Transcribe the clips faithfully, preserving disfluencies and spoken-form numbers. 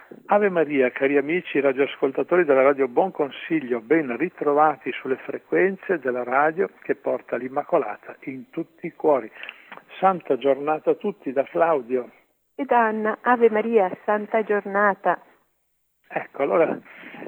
Ave Maria, cari amici radioascoltatori della Radio Buon Consiglio, ben ritrovati sulle frequenze della radio che porta l'Immacolata in tutti i cuori. Santa giornata a tutti da Claudio. E da Anna, Ave Maria, santa giornata. Ecco, allora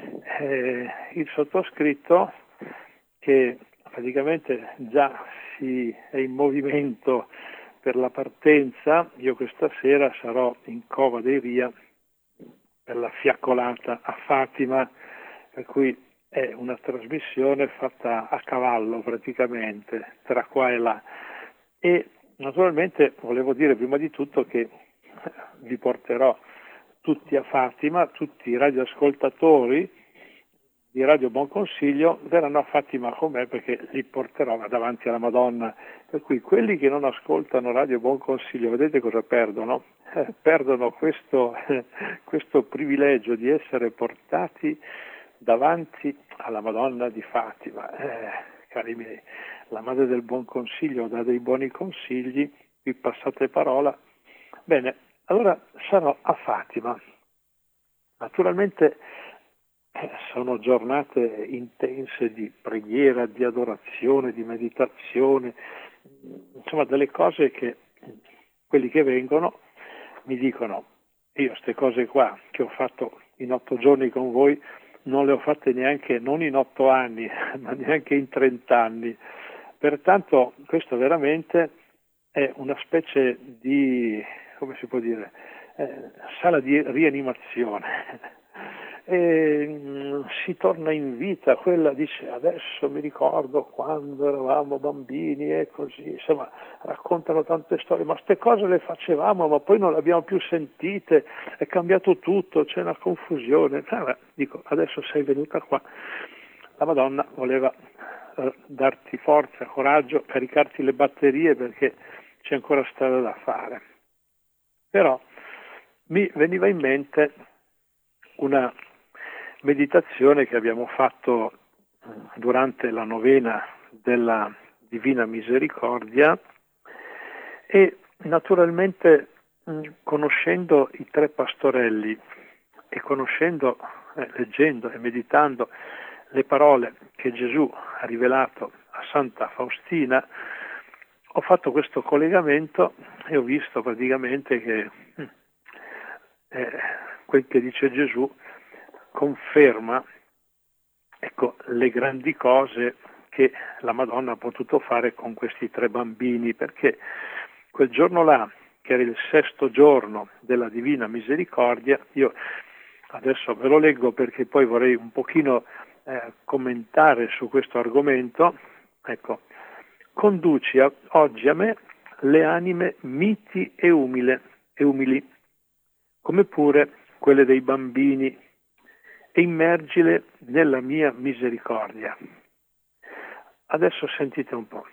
eh, il sottoscritto, che praticamente già si è in movimento per la partenza, io questa sera sarò in Cova dei Ria per la fiaccolata a Fatima, per cui è una trasmissione fatta a cavallo praticamente, tra qua e là. E naturalmente volevo dire prima di tutto che vi porterò tutti a Fatima, tutti i radioascoltatori di Radio Buon Consiglio verranno a Fatima con me, perché li porterò davanti alla Madonna. Per cui quelli che non ascoltano Radio Buon Consiglio, vedete cosa perdono? Eh, perdono questo, eh, questo privilegio di essere portati davanti alla Madonna di Fatima. Eh, cari miei, la Madre del Buon Consiglio dà dei buoni consigli, vi passate parola. Bene, allora sarò a Fatima. Naturalmente eh, sono giornate intense di preghiera, di adorazione, di meditazione, insomma delle cose che quelli che vengono mi dicono: io queste cose qua che ho fatto in otto giorni con voi non le ho fatte neanche, non in otto anni, ma neanche in trent'anni. Pertanto questo veramente è una specie di, come si può dire, eh, sala di rianimazione. E mh, si torna in vita, quella dice: adesso mi ricordo quando eravamo bambini e così, insomma raccontano tante storie, ma queste cose le facevamo ma poi non le abbiamo più sentite, è cambiato tutto, c'è una confusione. Allora, dico, adesso sei venuta qua, la Madonna voleva eh, darti forza, coraggio, caricarti le batterie, perché c'è ancora strada da fare. Però mi veniva in mente una meditazione che abbiamo fatto durante la novena della Divina Misericordia e naturalmente conoscendo i tre pastorelli e conoscendo, eh, leggendo e meditando le parole che Gesù ha rivelato a Santa Faustina, ho fatto questo collegamento e ho visto praticamente che eh, quel che dice Gesù conferma, ecco, le grandi cose che la Madonna ha potuto fare con questi tre bambini, perché quel giorno là, che era il sesto giorno della Divina Misericordia, io adesso ve lo leggo perché poi vorrei un pochino eh, commentare su questo argomento. Ecco: conduci a, oggi a me le anime miti e umile, e umili, come pure quelle dei bambini, e immergile nella mia misericordia. Adesso sentite un po'.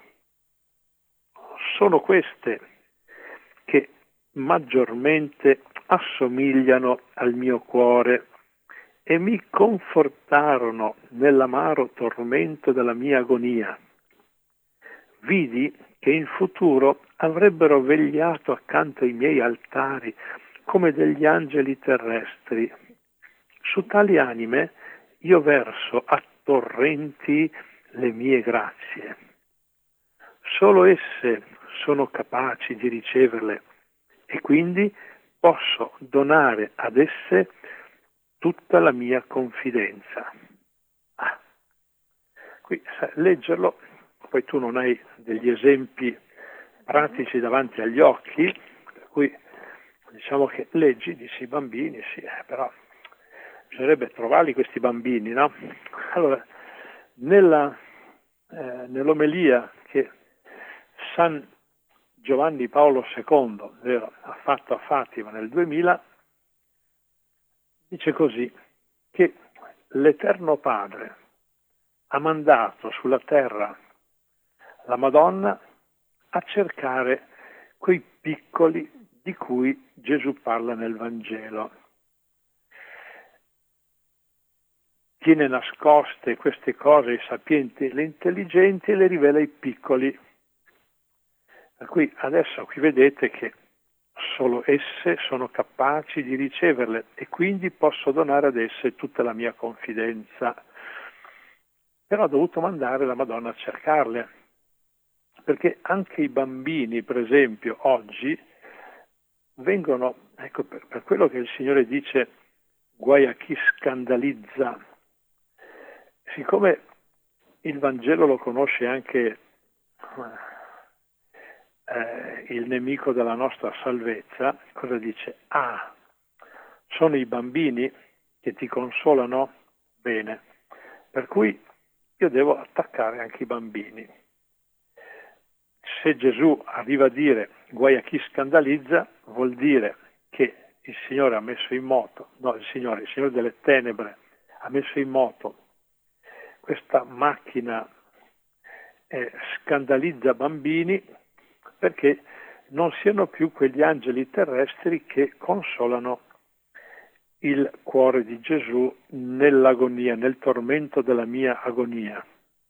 Sono queste che maggiormente assomigliano al mio cuore e mi confortarono nell'amaro tormento della mia agonia. Vidi che in futuro avrebbero vegliato accanto ai miei altari come degli angeli terrestri. Su tali anime io verso a torrenti le mie grazie. Solo esse sono capaci di riceverle e quindi posso donare ad esse tutta la mia confidenza. Ah. Qui sai, leggerlo, poi tu non hai degli esempi pratici davanti agli occhi, per cui diciamo che leggi, dici i bambini, sì, eh, però bisognerebbe trovarli questi bambini, no? Allora, nella, eh, nell'omelia che San Giovanni Paolo secondo, vero, ha fatto a Fatima nel duemila, dice così, che l'Eterno Padre ha mandato sulla terra la Madonna a cercare quei piccoli di cui Gesù parla nel Vangelo. Tiene nascoste queste cose ai sapienti e agli intelligenti e le rivela ai piccoli. Per cui adesso qui vedete che solo esse sono capaci di riceverle e quindi posso donare ad esse tutta la mia confidenza. Però ho dovuto mandare la Madonna a cercarle, perché anche i bambini, per esempio, oggi vengono, ecco, per, per quello che il Signore dice, guai a chi scandalizza, siccome il Vangelo lo conosce anche eh, il nemico della nostra salvezza, cosa dice? Ah, sono i bambini che ti consolano? Bene, per cui io devo attaccare anche i bambini. Se Gesù arriva a dire guai a chi scandalizza, vuol dire che il Signore ha messo in moto, no, il Signore, il Signore delle tenebre ha messo in moto questa macchina eh, scandalizza bambini perché non siano più quegli angeli terrestri che consolano il cuore di Gesù nell'agonia, nel tormento della mia agonia.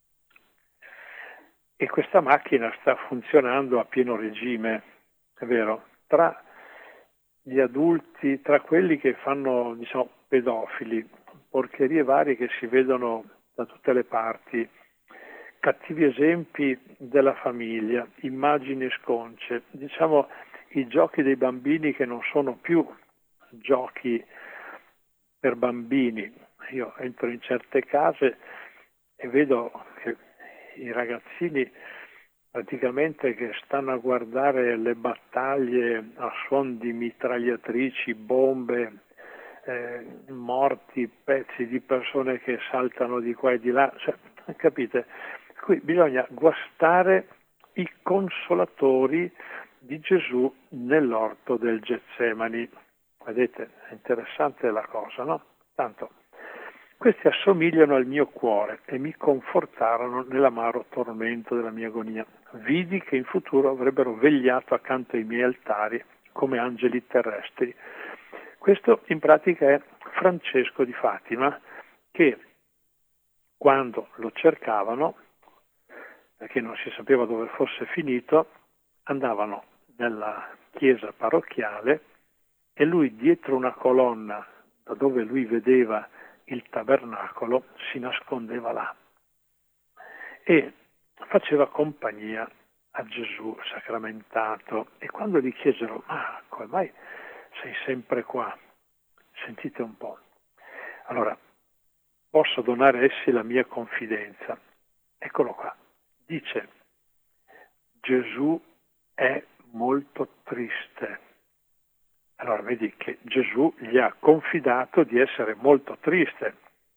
E questa macchina sta funzionando a pieno regime, è vero, tra gli adulti, tra quelli che fanno, diciamo, pedofili, porcherie varie che si vedono da tutte le parti, cattivi esempi della famiglia, immagini sconce, diciamo i giochi dei bambini che non sono più giochi per bambini. Io entro in certe case e vedo che i ragazzini praticamente che stanno a guardare le battaglie a suon di mitragliatrici, bombe, eh, morti, pezzi di persone che saltano di qua e di là, cioè, capite? Qui bisogna guastare i consolatori di Gesù nell'orto del Getsemani. Vedete, è interessante la cosa, no? Tanto, questi assomigliano al mio cuore e mi confortarono nell'amaro tormento della mia agonia. Vidi che in futuro avrebbero vegliato accanto ai miei altari come angeli terrestri. Questo in pratica è Francesco di Fatima, che quando lo cercavano, perché non si sapeva dove fosse finito, andavano nella chiesa parrocchiale e lui dietro una colonna da dove lui vedeva il tabernacolo si nascondeva là e faceva compagnia a Gesù sacramentato. E quando gli chiesero ma come mai sei sempre qua? Sentite un po'. Allora, posso donare a essi la mia confidenza. Eccolo qua. Dice, Gesù è molto triste. Allora vedi che Gesù gli ha confidato di essere molto triste.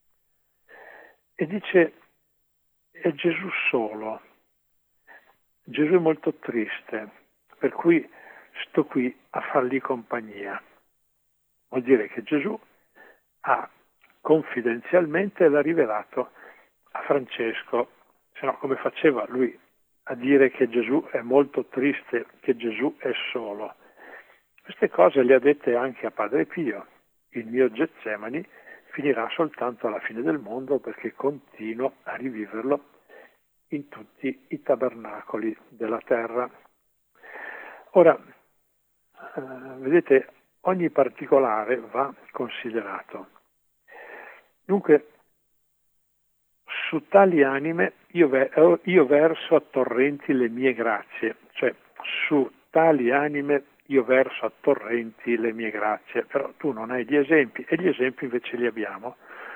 E dice, è Gesù solo. Gesù è molto triste, per cui sto qui a fargli compagnia. Vuol dire che Gesù ha confidenzialmente l'ha rivelato a Francesco, se no come faceva lui a dire che Gesù è molto triste, che Gesù è solo? Queste cose le ha dette anche a Padre Pio. Il mio Getsemani finirà soltanto alla fine del mondo perché continuo a riviverlo in tutti i tabernacoli della terra. Ora, eh, vedete, ogni particolare va considerato. Dunque, su tali anime io, ver- io verso a torrenti le mie grazie, cioè su tali anime io verso a torrenti le mie grazie, però tu non hai gli esempi e gli esempi invece li abbiamo.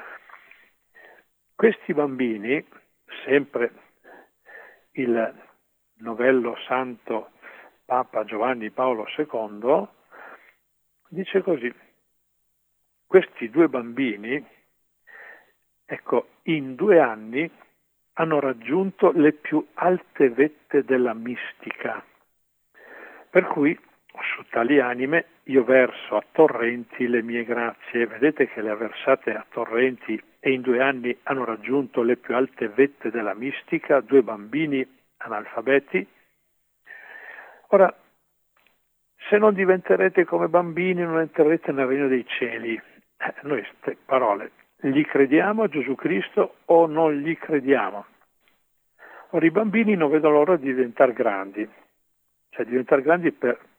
Questi bambini, sempre il novello santo Papa Giovanni Paolo secondo, dice così, questi due bambini, ecco, in due anni hanno raggiunto le più alte vette della mistica, per cui su tali anime io verso a torrenti le mie grazie. Vedete che le ha versate a torrenti e in due anni hanno raggiunto le più alte vette della mistica, due bambini analfabeti. Ora, se non diventerete come bambini non entrerete nel regno dei cieli. Eh, noi queste parole gli crediamo a Gesù Cristo o non gli crediamo? Ora i bambini non vedono l'ora di diventare grandi, cioè diventare grandi per,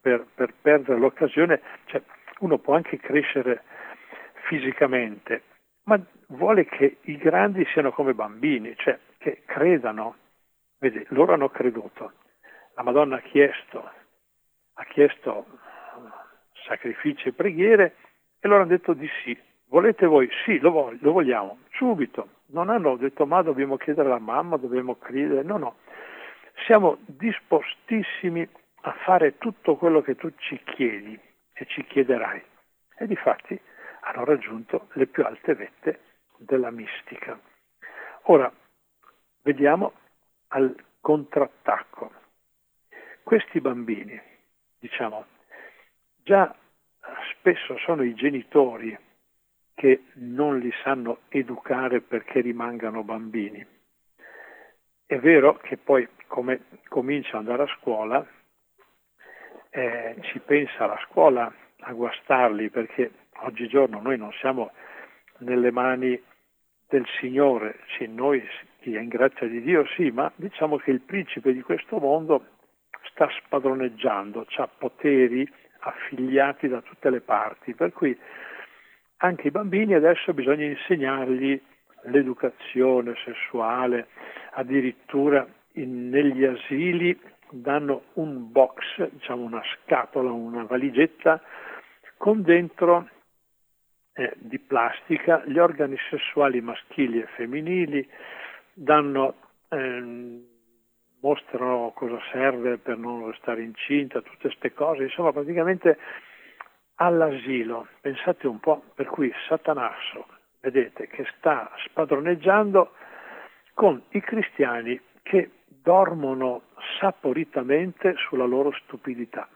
per, per perdere l'occasione, cioè uno può anche crescere fisicamente, ma vuole che i grandi siano come bambini, cioè che credano. Vedi, loro hanno creduto. La Madonna ha chiesto, ha chiesto sacrifici e preghiere e loro hanno detto di sì. Volete voi? Sì, lo, voglio, lo vogliamo, subito. Non hanno detto ma dobbiamo chiedere alla mamma, dobbiamo credere. No, no. Siamo dispostissimi a fare tutto quello che tu ci chiedi e ci chiederai. E difatti hanno raggiunto le più alte vette della mistica. Ora, vediamo al contrattacco. Questi bambini, diciamo, già spesso sono i genitori che non li sanno educare perché rimangano bambini. È vero che poi, come comincia ad andare a scuola, eh, ci pensa la scuola a guastarli, perché oggigiorno noi non siamo nelle mani del Signore, sì, noi chi è in grazia di Dio sì, ma diciamo che il principe di questo mondo sta spadroneggiando, ha poteri affiliati da tutte le parti, per cui anche i bambini adesso bisogna insegnargli l'educazione sessuale, addirittura in, negli asili danno un box, diciamo una scatola, una valigetta con dentro eh, di plastica gli organi sessuali maschili e femminili, danno, ehm, mostrano cosa serve per non stare incinta, tutte queste cose, insomma praticamente all'asilo, pensate un po', per cui Satanasso, vedete, che sta spadroneggiando con i cristiani che dormono saporitamente sulla loro stupidità.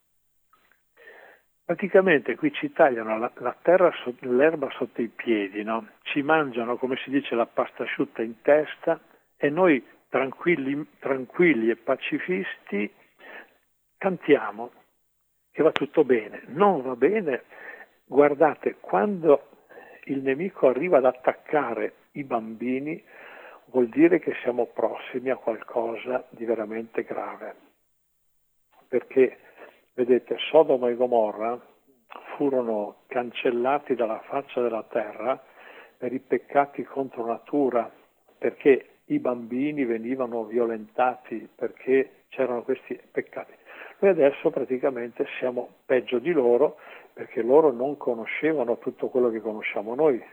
Praticamente qui ci tagliano la, la terra, l'erba sotto i piedi, no? Ci mangiano, come si dice, la pasta asciutta in testa e noi tranquilli, tranquilli e pacifisti cantiamo che va tutto bene. Non va bene, guardate, quando il nemico arriva ad attaccare i bambini vuol dire che siamo prossimi a qualcosa di veramente grave. Perché, vedete, Sodoma e Gomorra furono cancellati dalla faccia della terra per i peccati contro natura, perché i bambini venivano violentati, perché c'erano questi peccati. Noi adesso praticamente siamo peggio di loro, perché loro non conoscevano tutto quello che conosciamo noi.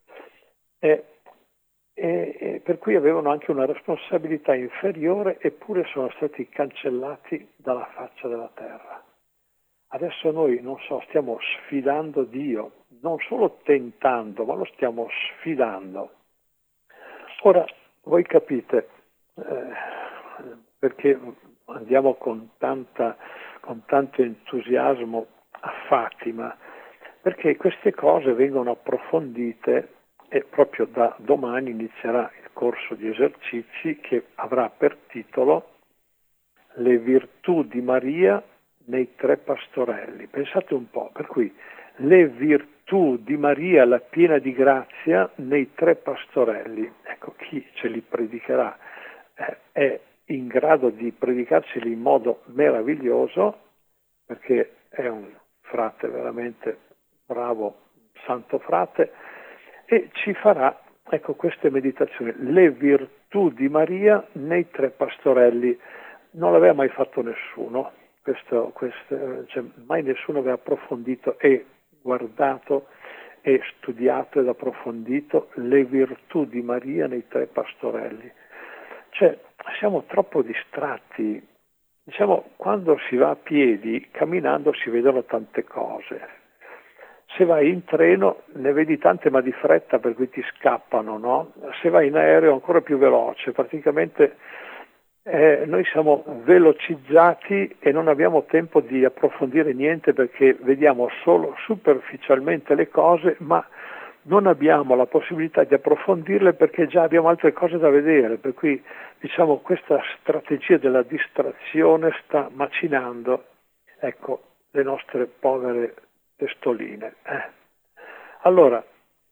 E, e, e per cui avevano anche una responsabilità inferiore, eppure sono stati cancellati dalla faccia della terra. Adesso noi, non so, stiamo sfidando Dio, non solo tentando, ma lo stiamo sfidando. Ora, voi capite, eh, perché andiamo con, tanta, con tanto entusiasmo a Fatima, perché queste cose vengono approfondite e proprio da domani inizierà il corso di esercizi che avrà per titolo Le virtù di Maria nei tre pastorelli. Pensate un po', per cui le virtù di Maria, la piena di grazia, nei tre pastorelli. Ecco, chi ce li predicherà eh, è in grado di predicarceli in modo meraviglioso, perché è un frate veramente bravo, santo frate, e ci farà, ecco, queste meditazioni, le virtù di Maria nei tre pastorelli. Non l'aveva mai fatto nessuno, questo, questo, cioè, mai nessuno aveva approfondito e guardato e studiato ed approfondito le virtù di Maria nei tre pastorelli. Cioè, siamo troppo distratti. Diciamo, quando si va a piedi, camminando si vedono tante cose. Se vai in treno ne vedi tante ma di fretta, per cui ti scappano, no? Se vai in aereo ancora più veloce, praticamente eh, noi siamo velocizzati e non abbiamo tempo di approfondire niente, perché vediamo solo superficialmente le cose, ma non abbiamo la possibilità di approfondirle perché già abbiamo altre cose da vedere, per cui diciamo questa strategia della distrazione sta macinando, ecco, le nostre povere testoline. Eh. Allora,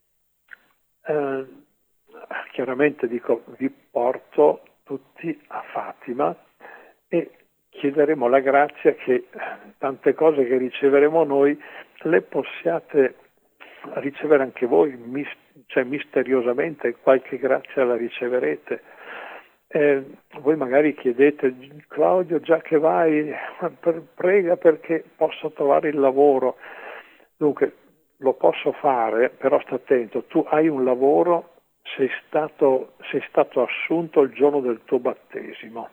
eh, chiaramente dico, vi porto tutti a Fatima e chiederemo la grazia che tante cose che riceveremo noi le possiate ricevere anche voi, mis- cioè misteriosamente qualche grazia la riceverete. Eh, voi magari chiedete: Claudio, già che vai, prega perché posso trovare il lavoro. Dunque, lo posso fare, però sta attento, tu hai un lavoro, sei stato, sei stato assunto il giorno del tuo battesimo.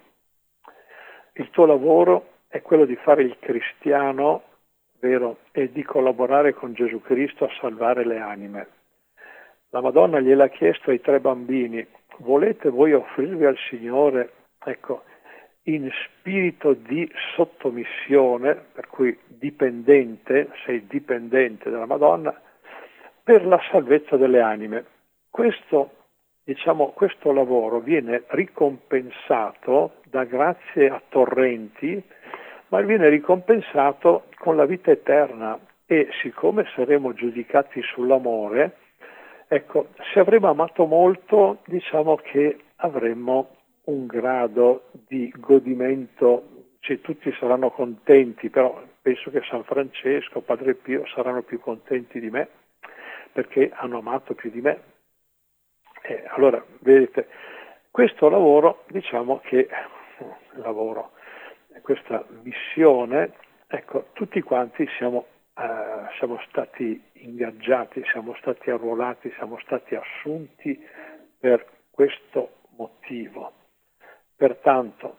Il tuo lavoro è quello di fare il cristiano, vero, e di collaborare con Gesù Cristo a salvare le anime. La Madonna gliel'ha chiesto ai tre bambini: volete voi offrirvi al Signore, ecco, in spirito di sottomissione, per cui dipendente, sei dipendente della Madonna, per la salvezza delle anime. Questo, diciamo, questo lavoro viene ricompensato da grazie a torrenti, ma viene ricompensato con la vita eterna, e siccome saremo giudicati sull'amore, ecco, se avremo amato molto, diciamo che avremo un grado di godimento, cioè tutti saranno contenti, però penso che San Francesco, Padre Pio saranno più contenti di me, perché hanno amato più di me. E allora, vedete, questo lavoro, diciamo che lavoro, questa missione, ecco, tutti quanti siamo Uh, siamo stati ingaggiati, siamo stati arruolati, siamo stati assunti per questo motivo. Pertanto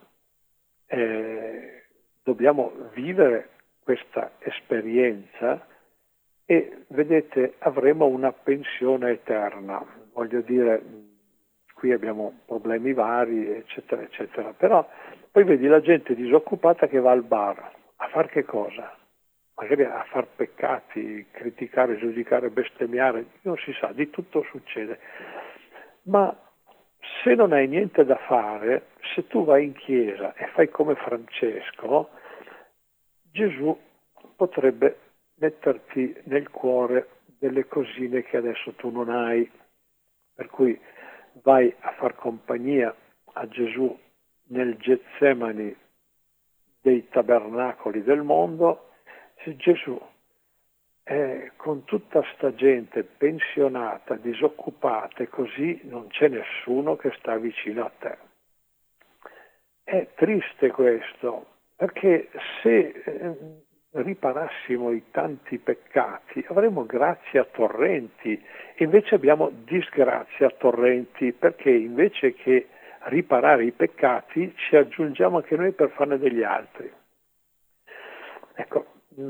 eh, dobbiamo vivere questa esperienza e, vedete, avremo una pensione eterna. Voglio dire, qui abbiamo problemi vari, eccetera, eccetera. Però poi vedi la gente disoccupata che va al bar. A far che cosa? Magari a far peccati, criticare, giudicare, bestemmiare, non si sa, di tutto succede. Ma se non hai niente da fare, se tu vai in chiesa e fai come Francesco, Gesù potrebbe metterti nel cuore delle cosine che adesso tu non hai. Per cui vai a far compagnia a Gesù nel Getsemani dei tabernacoli del mondo. Se Gesù è con tutta sta gente pensionata, disoccupata e così, non c'è nessuno che sta vicino a te. È triste questo, perché se eh, riparassimo i tanti peccati avremmo grazie a torrenti, invece abbiamo disgrazie a torrenti, perché invece che riparare i peccati ci aggiungiamo anche noi per farne degli altri. Ecco,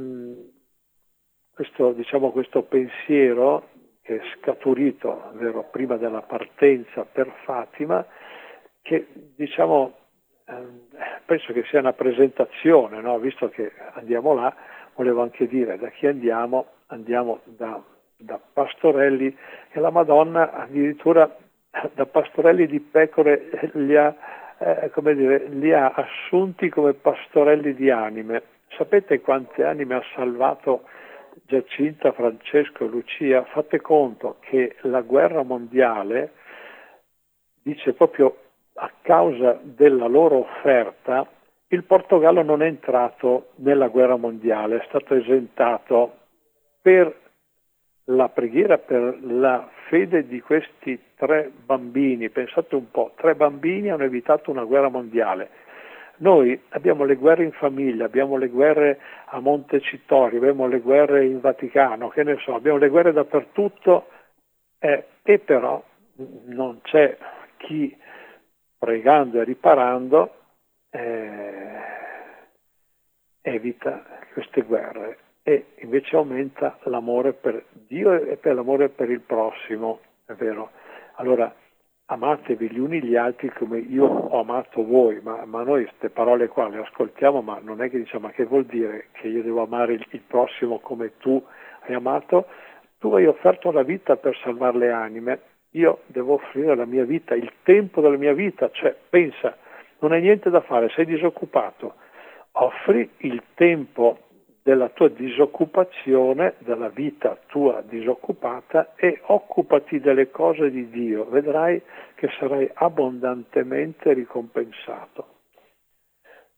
Questo, diciamo, questo pensiero che è scaturito, vero, prima della partenza per Fatima, che diciamo eh, penso che sia una presentazione, no? Visto che andiamo là, volevo anche dire da chi andiamo, andiamo da, da pastorelli, e la Madonna addirittura da pastorelli di pecore li ha, eh, come dire, li ha assunti come pastorelli di anime. Sapete quante anime ha salvato Giacinta, Francesco e Lucia? Fate conto che la guerra mondiale, dice proprio a causa della loro offerta, il Portogallo non è entrato nella guerra mondiale, è stato esentato per la preghiera, per la fede di questi tre bambini. Pensate un po', tre bambini hanno evitato una guerra mondiale. Noi abbiamo le guerre in famiglia, abbiamo le guerre a Montecitorio, abbiamo le guerre in Vaticano, che ne so, abbiamo le guerre dappertutto, eh, e però non c'è chi, pregando e riparando, eh, evita queste guerre, e invece aumenta l'amore per Dio e per l'amore per il prossimo, è vero. Allora, amatevi gli uni gli altri come io ho amato voi, ma, ma noi queste parole qua le ascoltiamo, ma non è che diciamo: ma che vuol dire che io devo amare il, il prossimo come tu hai amato? Tu hai offerto la vita per salvare le anime, io devo offrire la mia vita, il tempo della mia vita. Cioè, pensa, non hai niente da fare, sei disoccupato, offri il tempo della tua disoccupazione, della vita tua disoccupata, e occupati delle cose di Dio, vedrai che sarai abbondantemente ricompensato.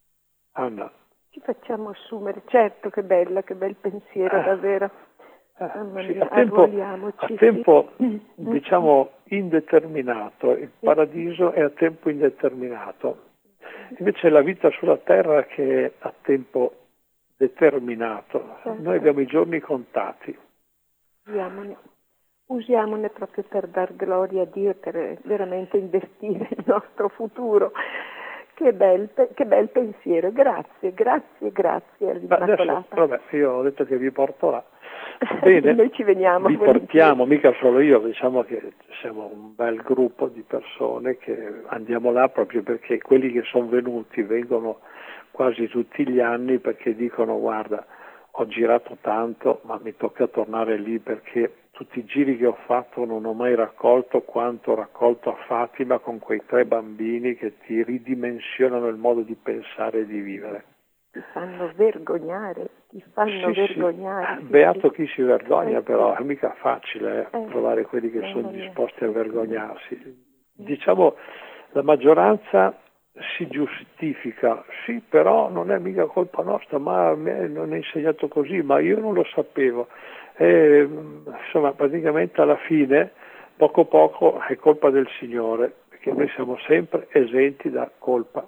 Anna. Ci facciamo assumere, certo, che bella, che bel pensiero, Eh, davvero. eh, Mamma sì, mia, a tempo, arruoliamoci. a tempo sì. diciamo indeterminato, il paradiso è a tempo indeterminato. Invece la vita sulla terra che è a tempo determinato. Certo. Noi abbiamo i giorni contati. Usiamone. Usiamone proprio per dar gloria a Dio e per veramente investire il nostro futuro. Che bel, che bel pensiero, grazie, grazie, grazie all'Immacolata. Adesso, vabbè, io ho detto che vi porto là. Bene, noi ci veniamo. vi portiamo, mica solo io, diciamo che siamo un bel gruppo di persone che andiamo là proprio perché quelli che sono venuti vengono quasi tutti gli anni perché dicono guarda, ho girato tanto ma mi tocca tornare lì perché tutti i giri che ho fatto non ho mai raccolto quanto ho raccolto a Fatima con quei tre bambini che ti ridimensionano il modo di pensare e di vivere. Ti fanno vergognare, ti fanno sì, vergognare. Sì. Sì, Beato sì. chi si vergogna, eh, però sì. è mica facile eh, eh, trovare quelli che eh, sono eh, disposti a vergognarsi. eh. Diciamo, la maggioranza si giustifica, sì, però non è mica colpa nostra, ma a me non è insegnato così, ma io non lo sapevo. E, insomma, praticamente alla fine, poco poco, è colpa del Signore, perché noi siamo sempre esenti da colpa.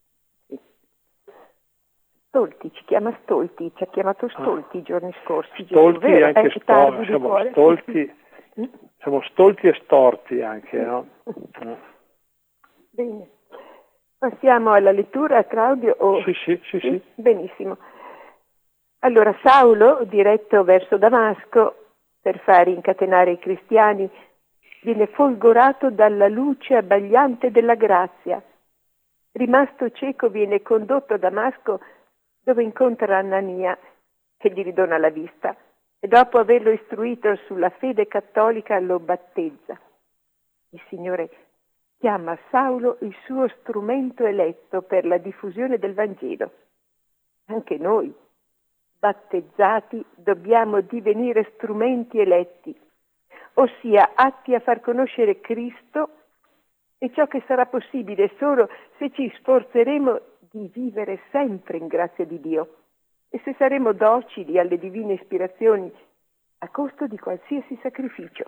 Stolti, ci chiama Stolti, ci ha chiamato Stolti ah. i giorni scorsi. Stolti Gesù, e anche eh, storti, siamo stolti, siamo stolti e storti anche, no? Bene. Passiamo alla lettura, Claudio? O... Sì, sì, sì, sì. Benissimo. Allora, Saulo, diretto verso Damasco per fare incatenare i cristiani, viene folgorato dalla luce abbagliante della grazia. Rimasto cieco, viene condotto a Damasco, dove incontra Anania, che gli ridona la vista, e dopo averlo istruito sulla fede cattolica lo battezza. Il Signore chiama Saulo il suo strumento eletto per la diffusione del Vangelo. Anche noi, battezzati, dobbiamo divenire strumenti eletti, ossia atti a far conoscere Cristo, e ciò che sarà possibile solo se ci sforzeremo di vivere sempre in grazia di Dio e se saremo docili alle divine ispirazioni a costo di qualsiasi sacrificio.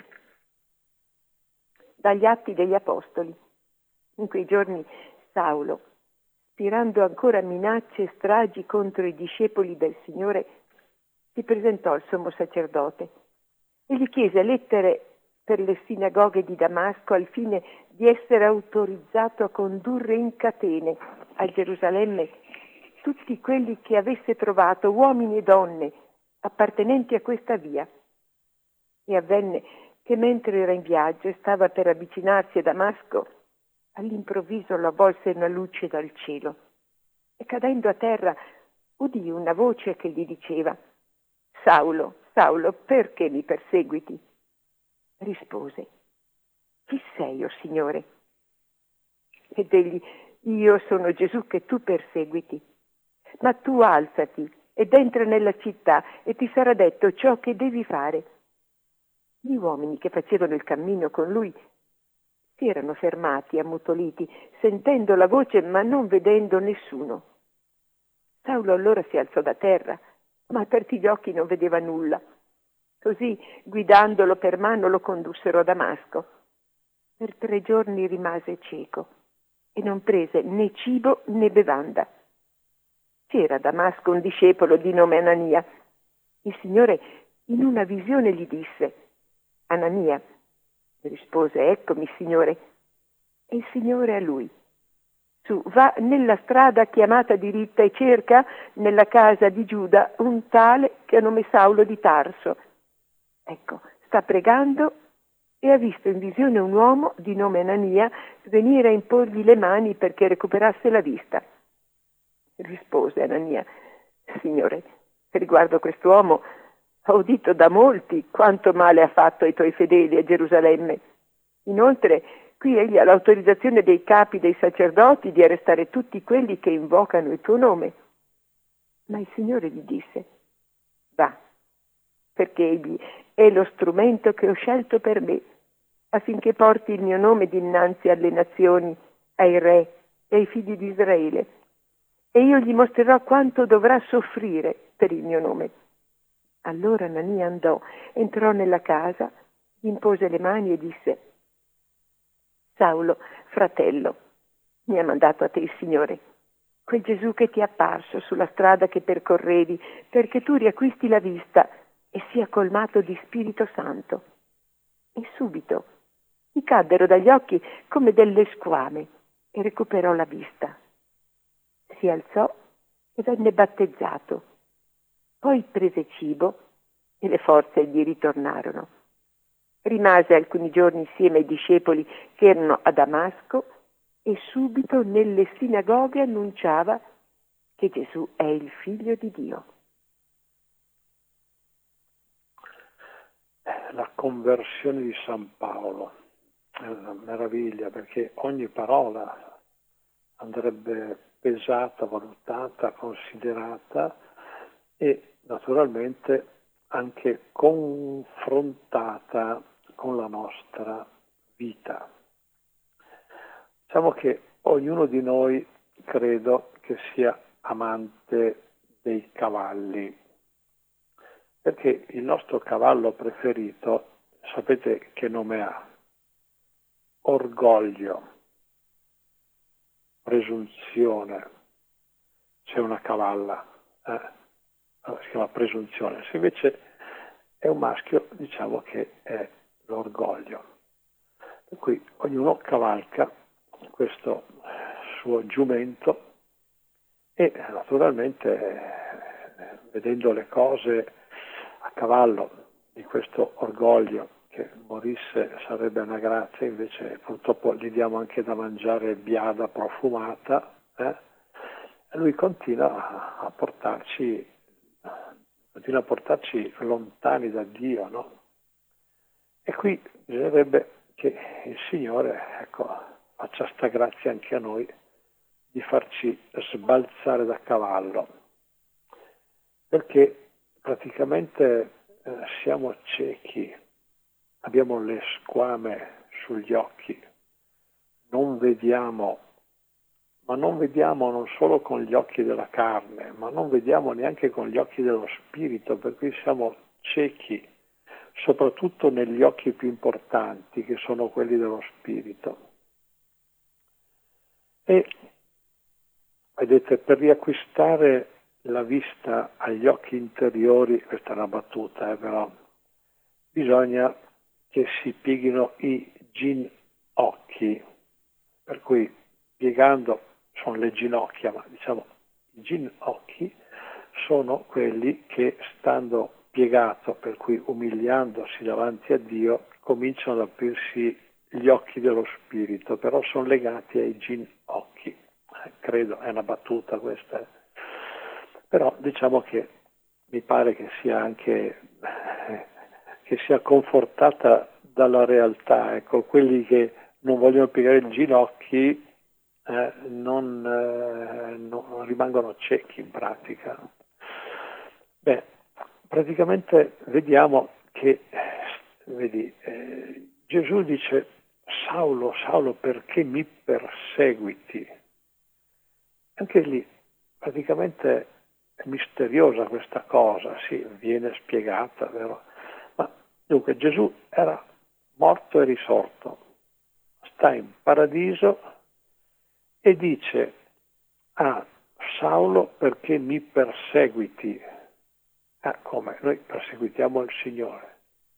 Dagli Atti degli Apostoli. In quei giorni Saulo, tirando ancora minacce e stragi contro i discepoli del Signore, si presentò al sommo sacerdote e gli chiese lettere per le sinagoghe di Damasco al fine di essere autorizzato a condurre in catene a Gerusalemme tutti quelli che avesse trovato, uomini e donne, appartenenti a questa via. E avvenne che mentre era in viaggio e stava per avvicinarsi a Damasco, all'improvviso lo avvolse una luce dal cielo e cadendo a terra udì una voce che gli diceva: Saulo, Saulo, perché mi perseguiti? Rispose: chi sei, o Signore? Ed egli: io sono Gesù che tu perseguiti. Ma tu alzati ed entra nella città e ti sarà detto ciò che devi fare. Gli uomini che facevano il cammino con lui si erano fermati, ammutoliti, sentendo la voce ma non vedendo nessuno. Saulo allora si alzò da terra, ma aperti gli occhi non vedeva nulla. Così, guidandolo per mano, lo condussero a Damasco. Per tre giorni rimase cieco e non prese né cibo né bevanda. C'era a Damasco un discepolo di nome Anania. Il Signore in una visione gli disse: Anania. Rispose: eccomi, Signore. E il Signore a lui: su, va nella strada chiamata diritta e cerca nella casa di Giuda un tale che ha nome Saulo di Tarso. Ecco, sta pregando e ha visto in visione un uomo di nome Anania venire a imporgli le mani perché recuperasse la vista. Rispose Anania: Signore, riguardo quest'uomo ho udito da molti quanto male ha fatto ai tuoi fedeli a Gerusalemme. Inoltre, qui egli ha l'autorizzazione dei capi dei sacerdoti di arrestare tutti quelli che invocano il tuo nome. Ma il Signore gli disse: va, perché egli è lo strumento che ho scelto per me, affinché porti il mio nome dinanzi alle nazioni, ai re e ai figli di Israele. e io gli mostrerò quanto dovrà soffrire per il mio nome. Allora Anania andò, entrò nella casa, gli impose le mani e disse: Saulo, fratello, mi ha mandato a te il Signore, quel Gesù che ti è apparso sulla strada che percorrevi, perché tu riacquisti la vista e sia colmato di Spirito Santo. E subito gli caddero dagli occhi come delle squame e recuperò la vista. Si alzò e venne battezzato. Poi prese cibo e le forze gli ritornarono. Rimase alcuni giorni insieme ai discepoli che erano a Damasco e subito nelle sinagoghe annunciava che Gesù è il Figlio di Dio. La conversione di San Paolo è una meraviglia, perché ogni parola andrebbe pesata, valutata, considerata e naturalmente anche confrontata con la nostra vita. Diciamo che ognuno di noi credo che sia amante dei cavalli, perché il nostro cavallo preferito, sapete che nome ha? Orgoglio, presunzione. C'è una cavalla, eh? Allora, si chiama presunzione. Se invece è un maschio, diciamo che è l'orgoglio. Per cui ognuno cavalca questo suo giumento e naturalmente eh, vedendo le cose a cavallo di questo orgoglio, che morisse sarebbe una grazia, invece purtroppo gli diamo anche da mangiare biada profumata, eh? E lui continua a portarci continua a portarci lontani da Dio, no? E qui bisognerebbe che il Signore, ecco, faccia sta grazia anche a noi di farci sbalzare da cavallo, perché praticamente eh, siamo ciechi, abbiamo le squame sugli occhi, non vediamo, ma non vediamo non solo con gli occhi della carne, ma non vediamo neanche con gli occhi dello spirito, per cui siamo ciechi, soprattutto negli occhi più importanti, che sono quelli dello spirito. E vedete, per riacquistare la vista agli occhi interiori, questa è una battuta, eh, però bisogna che si pieghino i ginocchi, per cui piegando sono le ginocchia, ma diciamo i ginocchi sono quelli che stando piegato, per cui umiliandosi davanti a Dio, cominciano ad aprirsi gli occhi dello spirito, però sono legati ai ginocchi. Eh, credo, è una battuta questa. Eh. Però diciamo che mi pare che sia anche eh, che sia confortata dalla realtà, ecco, quelli che non vogliono piegare i ginocchi eh, non, eh, non rimangono ciechi in pratica. Beh, praticamente vediamo che vedi, eh, Gesù dice: Saulo, Saulo, perché mi perseguiti? Anche lì praticamente è misteriosa questa cosa, sì, viene spiegata, vero? Ma dunque Gesù era morto e risorto, sta in paradiso e dice a Saulo: perché mi perseguiti? Ah, come? Noi perseguitiamo il Signore.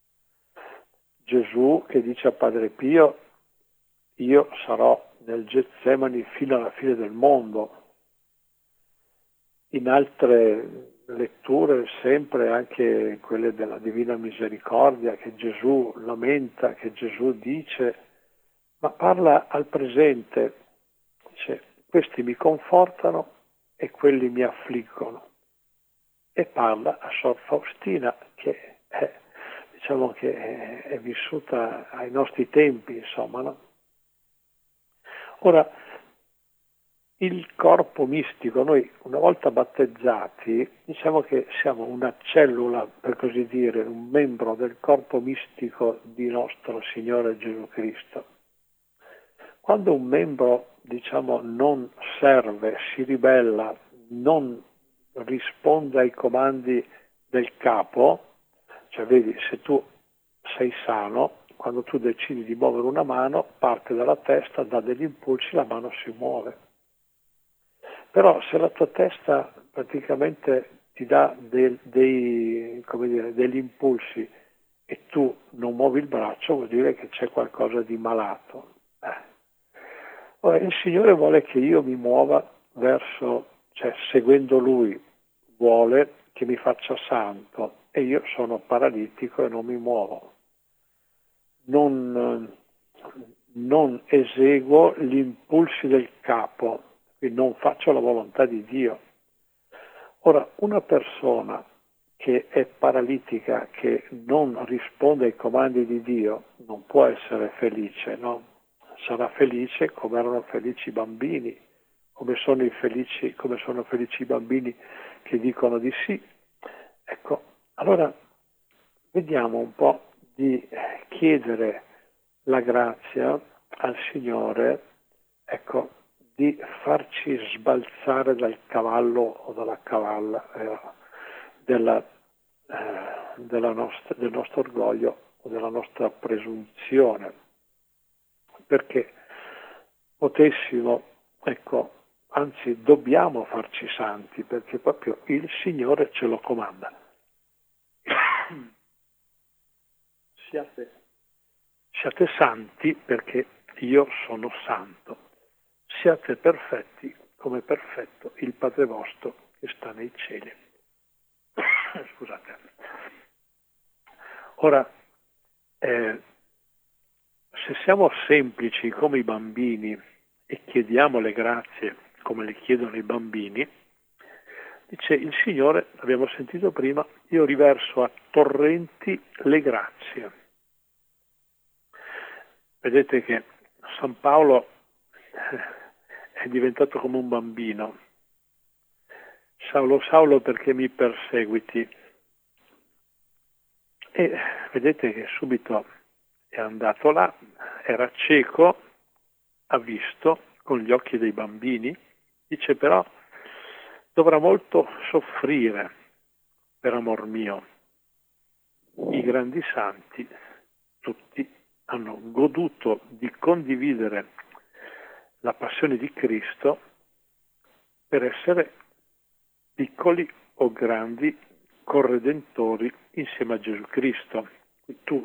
Gesù che dice a Padre Pio: io sarò nel Getsemani fino alla fine del mondo. In altre letture, sempre anche quelle della Divina Misericordia, che Gesù lamenta, che Gesù dice, ma parla al presente, dice: questi mi confortano e quelli mi affliggono. E parla a Sor Faustina, che è, diciamo che è, è vissuta ai nostri tempi, insomma, no? Ora, il corpo mistico, noi una volta battezzati, diciamo che siamo una cellula, per così dire, un membro del corpo mistico di nostro Signore Gesù Cristo. Quando un membro, diciamo, non serve, si ribella, non risponde ai comandi del capo, cioè vedi, se tu sei sano, quando tu decidi di muovere una mano, parte dalla testa, dà degli impulsi, la mano si muove. Però se la tua testa praticamente ti dà del, dei, come dire, degli impulsi e tu non muovi il braccio, vuol dire che c'è qualcosa di malato. Eh. Ora, il Signore vuole che io mi muova verso, cioè seguendo Lui, vuole che mi faccia santo e io sono paralitico e non mi muovo. Non, non eseguo gli impulsi del capo, quindi non faccio la volontà di Dio. Ora, una persona che è paralitica, che non risponde ai comandi di Dio, non può essere felice, no? Sarà felice come erano felici i bambini, come sono i felici, come sono felici i bambini che dicono di sì. Ecco, allora vediamo un po' di chiedere la grazia al Signore, ecco, di farci sbalzare dal cavallo o dalla cavalla eh, della, eh, della nostra, del nostro orgoglio o della nostra presunzione, perché potessimo, ecco, anzi dobbiamo farci santi, perché proprio il Signore ce lo comanda. Siate, siate santi perché io sono santo. Siate perfetti come perfetto il Padre vostro che sta nei cieli. Scusate. Ora, eh, se siamo semplici come i bambini e chiediamo le grazie come le chiedono i bambini, dice il Signore, abbiamo sentito prima, io riverso a torrenti le grazie. Vedete che San Paolo è diventato come un bambino. Saulo, Saulo, perché mi perseguiti? E vedete che subito è andato là, era cieco, ha visto con gli occhi dei bambini, dice però dovrà molto soffrire per amor mio. I grandi santi, tutti, hanno goduto di condividere la passione di Cristo per essere piccoli o grandi corredentori insieme a Gesù Cristo. Tu,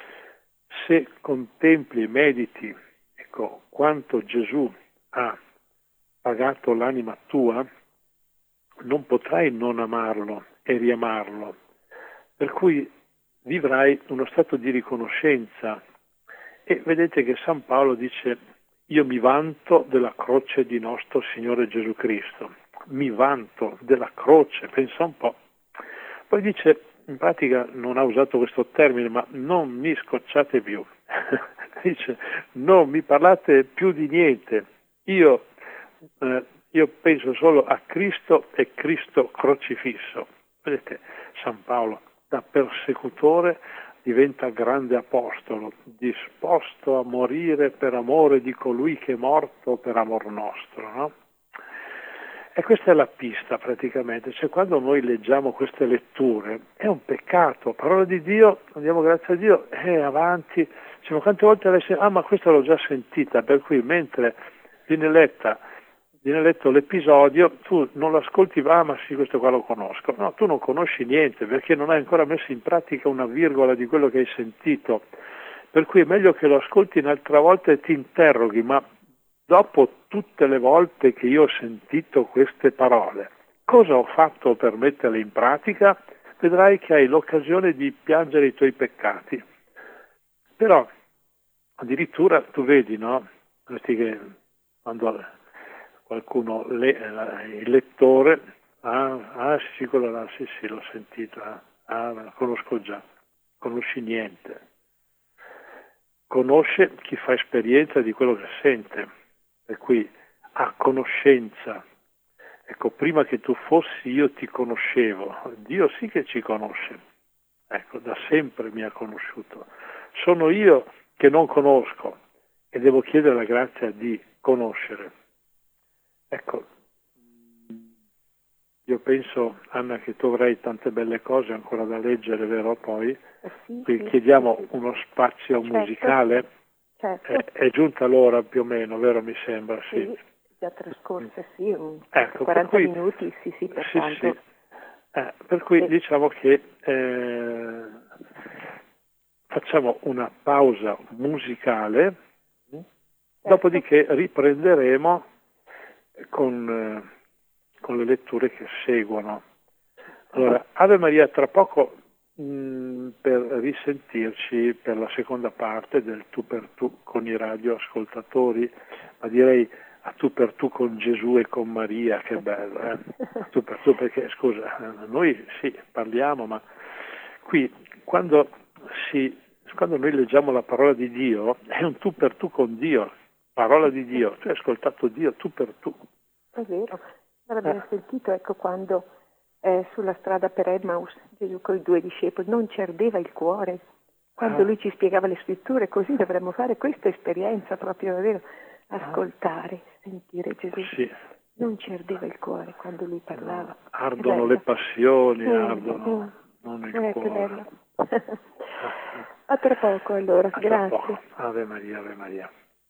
se contempli e mediti, ecco, quanto Gesù ha pagato l'anima tua, non potrai non amarlo e riamarlo, per cui vivrai uno stato di riconoscenza. E vedete che San Paolo dice: io mi vanto della croce di nostro Signore Gesù Cristo, mi vanto della croce, pensa un po'. Poi dice, in pratica non ha usato questo termine, ma non mi scocciate più. Dice, non mi parlate più di niente, io, eh, io penso solo a Cristo e Cristo crocifisso. Vedete, San Paolo da persecutore diventa grande apostolo, disposto a morire per amore di colui che è morto per amor nostro, no? E questa è la pista praticamente, cioè quando noi leggiamo queste letture è un peccato, parola di Dio, andiamo grazie a Dio, e avanti, diciamo, quante volte lei sente, ah ma questa l'ho già sentita, per cui mentre viene letta, viene letto l'episodio, tu non lo ascolti, ah ma sì, questo qua lo conosco, no, tu non conosci niente perché non hai ancora messo in pratica una virgola di quello che hai sentito, per cui è meglio che lo ascolti un'altra volta e ti interroghi, ma dopo tutte le volte che io ho sentito queste parole, cosa ho fatto per metterle in pratica? Vedrai che hai l'occasione di piangere i tuoi peccati. Però addirittura tu vedi, no? Che quando qualcuno, le, il lettore, ah, ah sì, quello là, sì, sì, l'ho sentito, ah, ah, me la conosco già, conosci niente. Conosce chi fa esperienza di quello che sente. Per cui a conoscenza, ecco, prima che tu fossi io ti conoscevo, Dio sì che ci conosce, ecco, da sempre mi ha conosciuto, sono io che non conosco e devo chiedere la grazia di conoscere. Ecco, io penso, Anna, che tu avrai tante belle cose ancora da leggere, vero? Poi Eh sì, qui sì, chiediamo sì, sì. uno spazio Certo, musicale. certo. È, è giunta l'ora più o meno, vero? Mi sembra, sì. Sì, già trascorsa, sì, un Ecco, per quaranta cui, minuti, sì, sì, sì, pertanto. sì. Eh, per cui Sì. diciamo che eh, facciamo una pausa musicale, Certo. dopodiché riprenderemo con, eh, con le letture che seguono. Allora, Ave Maria, tra poco mh, per risentirci per la seconda parte del tu per tu con i radioascoltatori, ma direi a tu per tu con Gesù e con Maria, che bello, eh? A tu per tu, perché scusa, noi sì, parliamo, ma qui quando, si, quando noi leggiamo la parola di Dio è un tu per tu con Dio, parola di Dio, tu hai ascoltato Dio tu per tu. È vero, l'abbiamo Eh. sentito, ecco, quando eh, sulla strada per Emmaus Gesù con i due discepoli non ci ardeva il cuore, quando Ah. lui ci spiegava le scritture, così dovremmo fare questa esperienza proprio, è vero, ascoltare, sentire Gesù. Sì. Non ci ardeva il cuore quando lui parlava. No, ardono le passioni, Mm, ardono mm. non il Eh, che cuore. bello. A tra poco allora, A tra grazie. poco. Ave Maria, Ave Maria.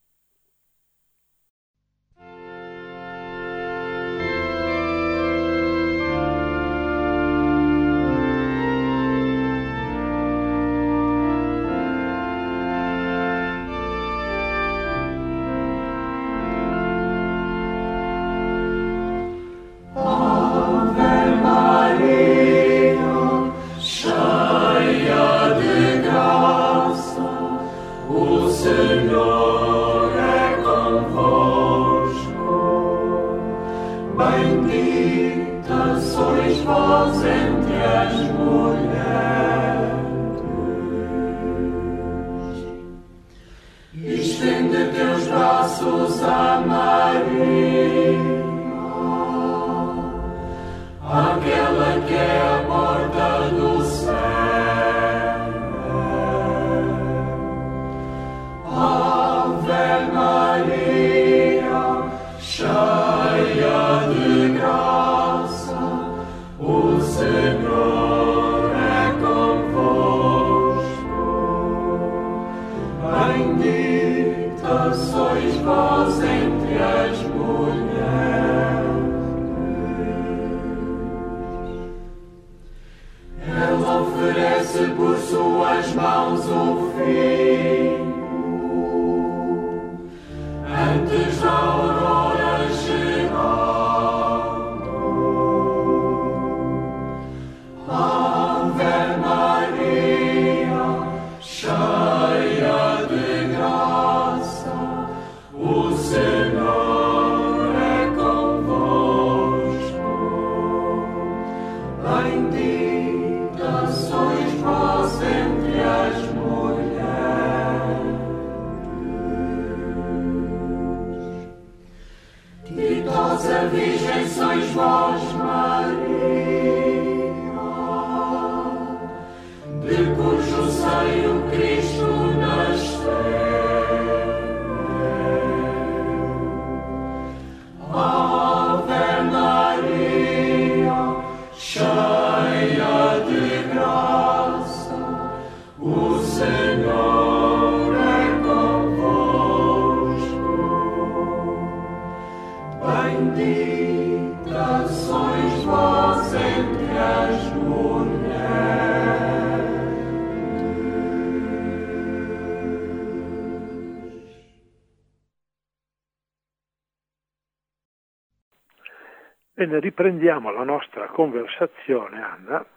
Bene, riprendiamo la nostra conversazione, Anna.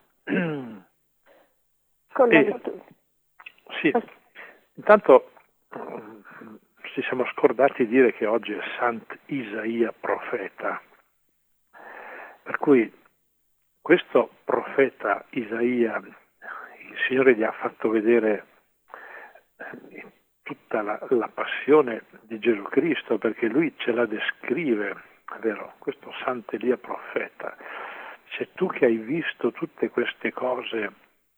Con la E, lettura. sì, intanto ci siamo scordati di dire che oggi è Sant'Isaia profeta, per cui questo profeta Isaia, il Signore gli ha fatto vedere tutta la, la passione di Gesù Cristo, perché lui ce la descrive. È vero, questo Sant'Elia profeta, se tu che hai visto tutte queste cose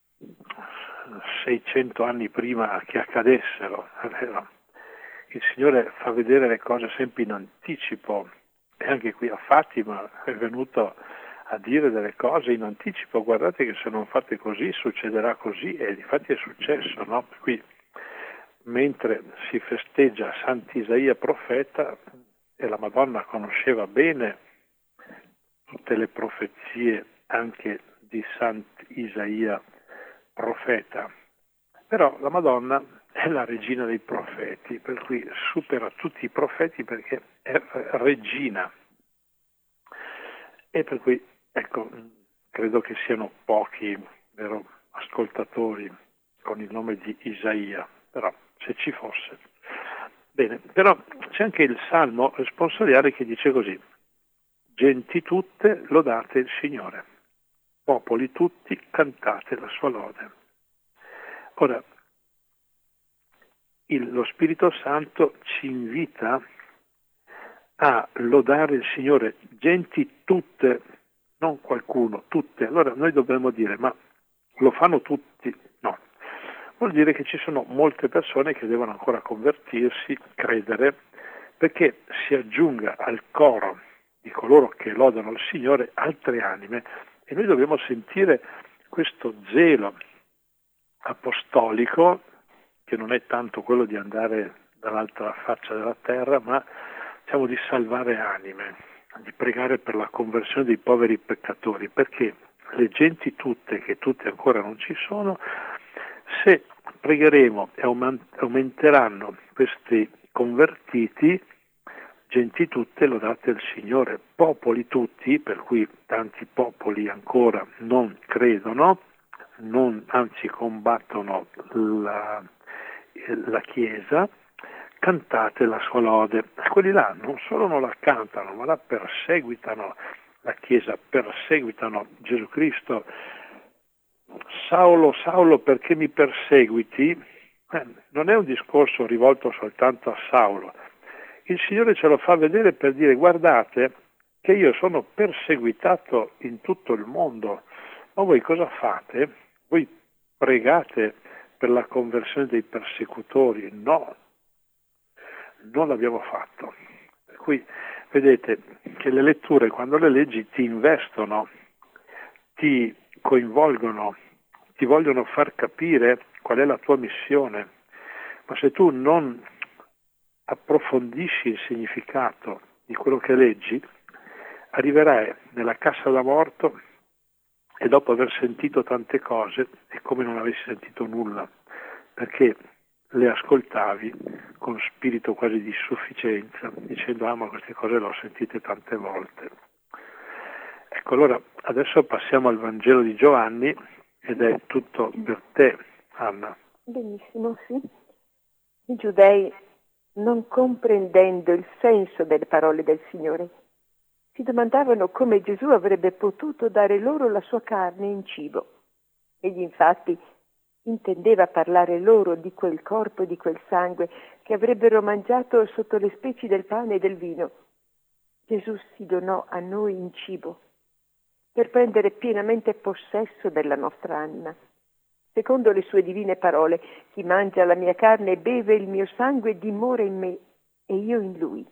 seicento anni prima che accadessero, è vero, il Signore fa vedere le cose sempre in anticipo, e anche qui a Fatima è venuto a dire delle cose in anticipo, guardate che se non fate così succederà così, e infatti è successo, no? Qui, mentre si festeggia Sant'Isaia profeta, e la Madonna conosceva bene tutte le profezie anche di Sant'Isaia profeta, però la Madonna è la regina dei profeti, per cui supera tutti i profeti perché è regina, e per cui ecco, credo che siano pochi, vero, ascoltatori con il nome di Isaia, però se ci fosse. Bene, però c'è anche il Salmo responsoriale che dice così: genti tutte lodate il Signore, popoli tutti cantate la sua lode. Ora, il, lo Spirito Santo ci invita a lodare il Signore, genti tutte, non qualcuno, tutte. Allora noi dobbiamo dire, ma lo fanno tutti? No. Vuol dire che ci sono molte persone che devono ancora convertirsi, credere, perché si aggiunga al coro di coloro che lodano il Signore altre anime, e noi dobbiamo sentire questo zelo apostolico, che non è tanto quello di andare dall'altra faccia della terra, ma diciamo di salvare anime, di pregare per la conversione dei poveri peccatori, perché le genti tutte, che tutte ancora non ci sono, se pregheremo e aumenteranno questi convertiti, genti tutte lodate il Signore, popoli tutti, per cui tanti popoli ancora non credono, non, anzi combattono la, la Chiesa, cantate la sua lode. Quelli là non solo non la cantano, ma la perseguitano, la Chiesa perseguitano Gesù Cristo. Saulo, Saulo, perché mi perseguiti? Eh, non è un discorso rivolto soltanto a Saulo. Il Signore ce lo fa vedere per dire: guardate che io sono perseguitato in tutto il mondo, ma voi cosa fate? Voi pregate per la conversione dei persecutori? No, non l'abbiamo fatto. Per cui vedete che le letture, quando le leggi, ti investono, ti coinvolgono, ti vogliono far capire qual è la tua missione, ma se tu non approfondisci il significato di quello che leggi, arriverai nella cassa da morto e dopo aver sentito tante cose è come non avessi sentito nulla, perché le ascoltavi con spirito quasi di sufficienza, dicendo: ah, ma queste cose le ho sentite tante volte. Ecco, allora adesso passiamo al Vangelo di Giovanni, ed è tutto per te, Anna. Benissimo, sì. I giudei, non comprendendo il senso delle parole del Signore, si domandavano come Gesù avrebbe potuto dare loro la sua carne in cibo. Egli infatti intendeva parlare loro di quel corpo e di quel sangue che avrebbero mangiato sotto le specie del pane e del vino. Gesù si donò a noi in cibo per prendere pienamente possesso della nostra anima. Secondo le sue divine parole: chi mangia la mia carne e beve il mio sangue dimora in me e io in lui.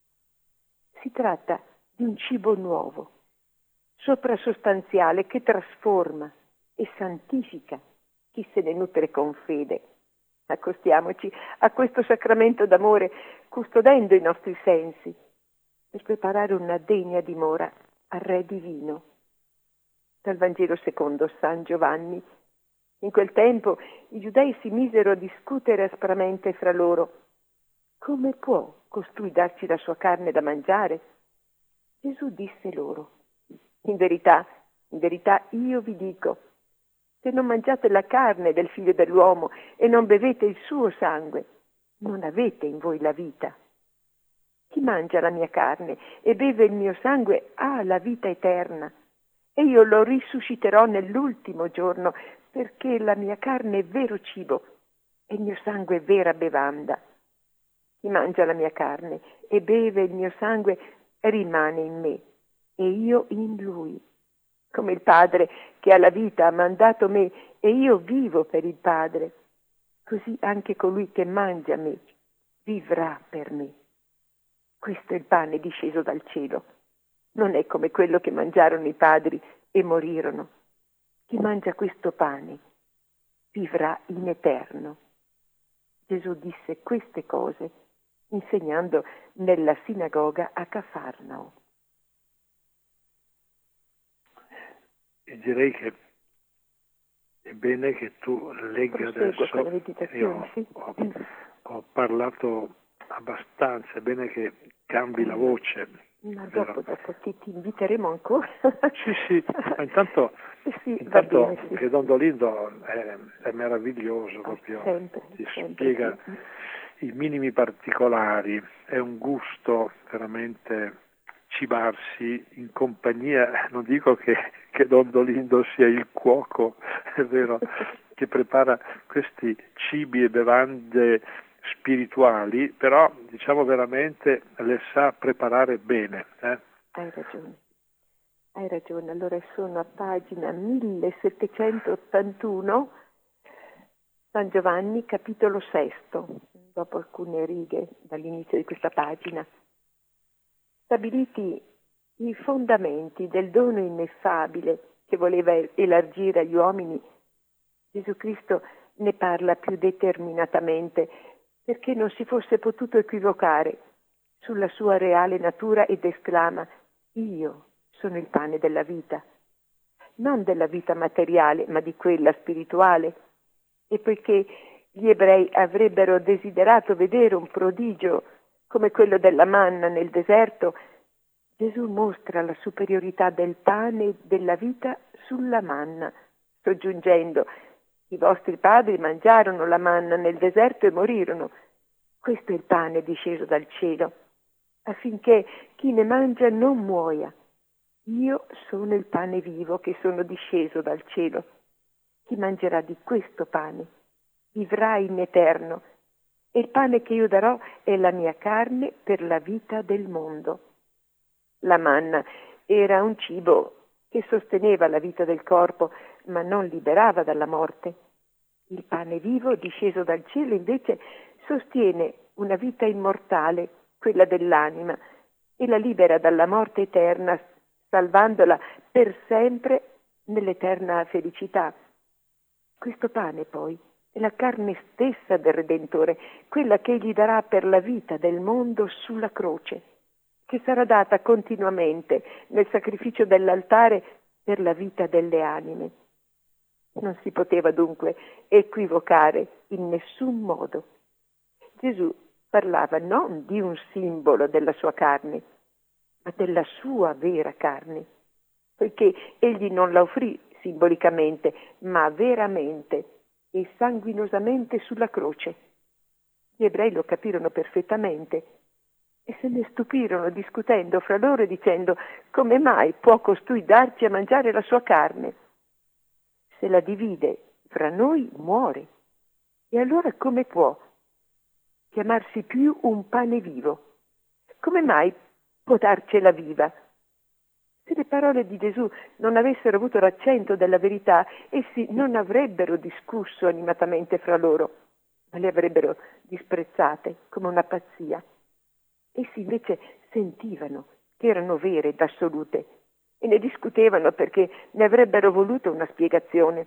Si tratta di un cibo nuovo, soprasostanziale, che trasforma e santifica chi se ne nutre con fede. Accostiamoci a questo sacramento d'amore, custodendo i nostri sensi, per preparare una degna dimora al Re divino. Dal Vangelo secondo San Giovanni. In quel tempo i giudei si misero a discutere aspramente fra loro. Come può costui darci la sua carne da mangiare? Gesù disse loro: in verità, in verità io vi dico, se non mangiate la carne del Figlio dell'uomo e non bevete il suo sangue, non avete in voi la vita. Chi mangia la mia carne e beve il mio sangue ha la vita eterna, e io lo risusciterò nell'ultimo giorno, perché la mia carne è vero cibo e il mio sangue è vera bevanda. Chi mangia la mia carne e beve il mio sangue rimane in me e io in lui. Come il Padre che ha la vita ha mandato me e io vivo per il Padre, così anche colui che mangia me vivrà per me. Questo è il pane disceso dal cielo. non è come quello che mangiarono i padri e morirono. Chi mangia questo pane vivrà in eterno. Gesù disse queste cose insegnando nella sinagoga a Cafarnao. E direi che è bene che tu legga Proseguo con la adesso. meditazione, Io sì. ho, ho parlato abbastanza, è bene che cambi la voce. Ma vero? dopo, dopo ti, ti inviteremo ancora. Sì, sì, ma intanto, sì, intanto bene, sì. che Don Dolindo è, è meraviglioso, Ah, proprio sempre, ti sempre, spiega sì. i minimi particolari, è un gusto veramente cibarsi in compagnia, non dico che, che Don Dolindo sia il cuoco, è vero, che prepara questi cibi e bevande spirituali, però diciamo veramente le sa preparare bene. Eh? Hai ragione, hai ragione. Allora sono a pagina millesettecentottantuno, San Giovanni, capitolo sesto, dopo alcune righe dall'inizio di questa pagina. Stabiliti i fondamenti del dono ineffabile che voleva elargire agli uomini, Gesù Cristo ne parla più determinatamente perché non si fosse potuto equivocare sulla sua reale natura ed esclama: io sono il pane della vita, non della vita materiale ma di quella spirituale. E poiché gli ebrei avrebbero desiderato vedere un prodigio come quello della manna nel deserto, Gesù mostra la superiorità del pane della vita sulla manna, soggiungendo: i vostri padri mangiarono la manna nel deserto e morirono. Questo è il pane disceso dal cielo, affinché chi ne mangia non muoia. Io sono il pane vivo che sono disceso dal cielo. Chi mangerà di questo pane vivrà in eterno, e il pane che io darò è la mia carne per la vita del mondo. La manna era un cibo che sosteneva la vita del corpo, ma non liberava dalla morte. Il pane vivo disceso dal cielo invece sostiene una vita immortale, quella dell'anima, e la libera dalla morte eterna, salvandola per sempre nell'eterna felicità. Questo pane, poi, è la carne stessa del Redentore, quella che egli darà per la vita del mondo sulla croce, che sarà data continuamente nel sacrificio dell'altare per la vita delle anime. Non si poteva dunque equivocare in nessun modo. Gesù parlava non di un simbolo della sua carne, ma della sua vera carne, poiché egli non la offrì simbolicamente, ma veramente e sanguinosamente sulla croce. Gli ebrei lo capirono perfettamente e se ne stupirono discutendo fra loro e dicendo: come mai può costui darci a mangiare la sua carne? Se la divide fra noi muore. E allora come può chiamarsi più un pane vivo? Come mai può darcela viva? Se le parole di Gesù non avessero avuto l'accento della verità, essi non avrebbero discusso animatamente fra loro, ma le avrebbero disprezzate come una pazzia. Essi invece sentivano che erano vere ed assolute e ne discutevano perché ne avrebbero voluto una spiegazione.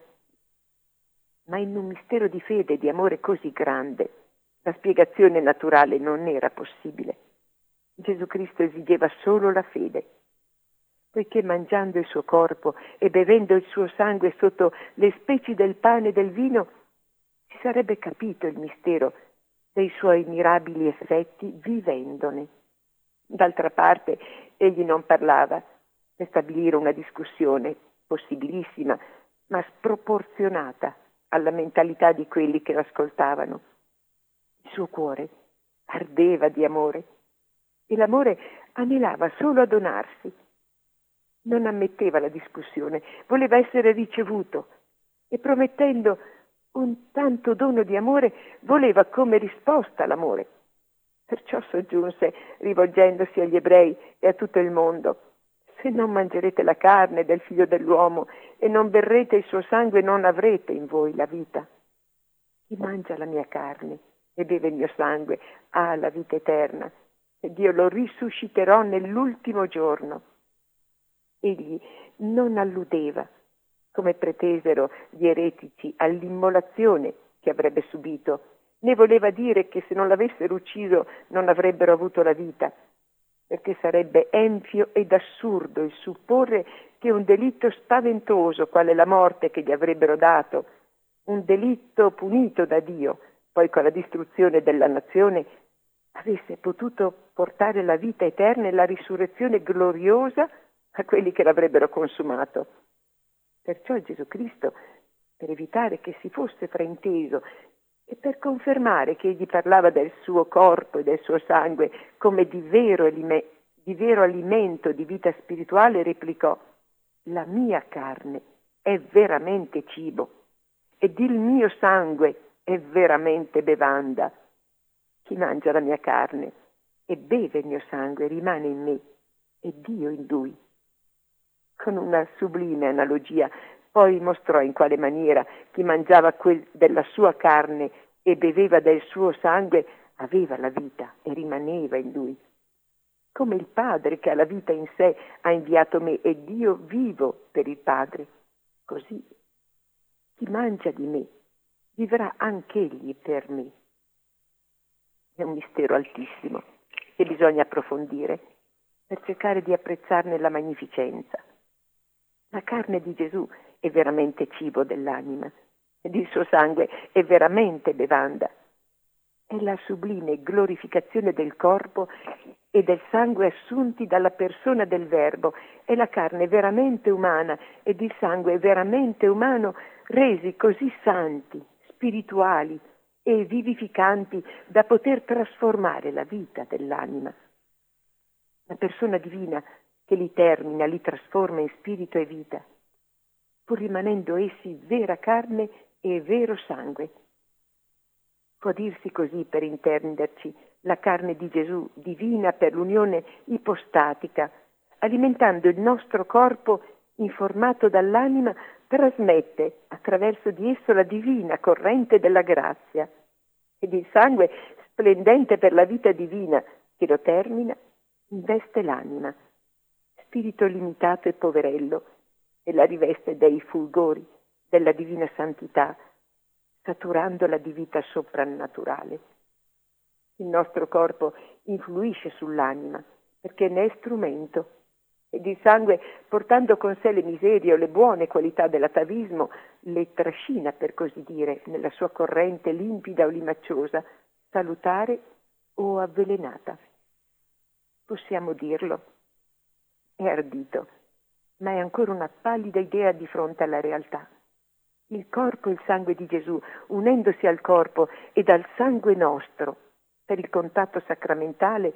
Ma in un mistero di fede e di amore così grande, la spiegazione naturale non era possibile. Gesù Cristo esigeva solo la fede, poiché mangiando il suo corpo e bevendo il suo sangue sotto le specie del pane e del vino, si sarebbe capito il mistero dei suoi mirabili effetti vivendone. D'altra parte, egli non parlava per stabilire una discussione possibilissima, ma sproporzionata alla mentalità di quelli che l'ascoltavano. Il suo cuore ardeva di amore e l'amore anelava solo a donarsi. Non ammetteva la discussione, voleva essere ricevuto e promettendo un tanto dono di amore voleva come risposta l'amore. Perciò soggiunse, rivolgendosi agli ebrei e a tutto il mondo: se non mangerete la carne del figlio dell'uomo e non berrete il suo sangue, non avrete in voi la vita. Chi mangia la mia carne e beve il mio sangue ha la vita eterna, ed io lo risusciterò nell'ultimo giorno. Egli non alludeva, come pretesero gli eretici, all'immolazione che avrebbe subito, né voleva dire che se non l'avessero ucciso non avrebbero avuto la vita, perché sarebbe empio ed assurdo il supporre che un delitto spaventoso, quale la morte che gli avrebbero dato, un delitto punito da Dio, poi con la distruzione della nazione, avesse potuto portare la vita eterna e la risurrezione gloriosa a quelli che l'avrebbero consumato. Perciò Gesù Cristo, per evitare che si fosse frainteso e per confermare che egli parlava del suo corpo e del suo sangue come di vero, elime- di vero alimento di vita spirituale, replicò: la mia carne è veramente cibo ed il mio sangue è veramente bevanda. Chi mangia la mia carne e beve il mio sangue rimane in me e Dio in lui. Con una sublime analogia poi mostrò in quale maniera chi mangiava quel della sua carne e beveva del suo sangue aveva la vita e rimaneva in lui. Come il Padre che ha la vita in sé ha inviato me e Dio vivo per il Padre, così chi mangia di me vivrà anch'egli per me. È un mistero altissimo che bisogna approfondire per cercare di apprezzarne la magnificenza. La carne di Gesù è veramente cibo dell'anima ed il suo sangue è veramente bevanda. È la sublime glorificazione del corpo e del sangue assunti dalla persona del Verbo. È la carne veramente umana ed il sangue veramente umano resi così santi, spirituali e vivificanti da poter trasformare la vita dell'anima. La persona divina che li termina, li trasforma in spirito e vita, pur rimanendo essi vera carne e vero sangue. Può dirsi così, per intenderci, la carne di Gesù, divina per l'unione ipostatica, alimentando il nostro corpo informato dall'anima, trasmette attraverso di esso la divina corrente della grazia, ed il sangue splendente per la vita divina che lo termina investe l'anima, spirito limitato e poverello, e la riveste dei fulgori della divina santità, saturandola di vita soprannaturale. Il nostro corpo influisce sull'anima perché ne è strumento, ed il sangue, portando con sé le miserie o le buone qualità dell'atavismo, le trascina, per così dire, nella sua corrente limpida o limacciosa, salutare o avvelenata. Possiamo dirlo. È ardito, ma è ancora una pallida idea di fronte alla realtà. Il corpo e il sangue di Gesù, unendosi al corpo ed al sangue nostro per il contatto sacramentale,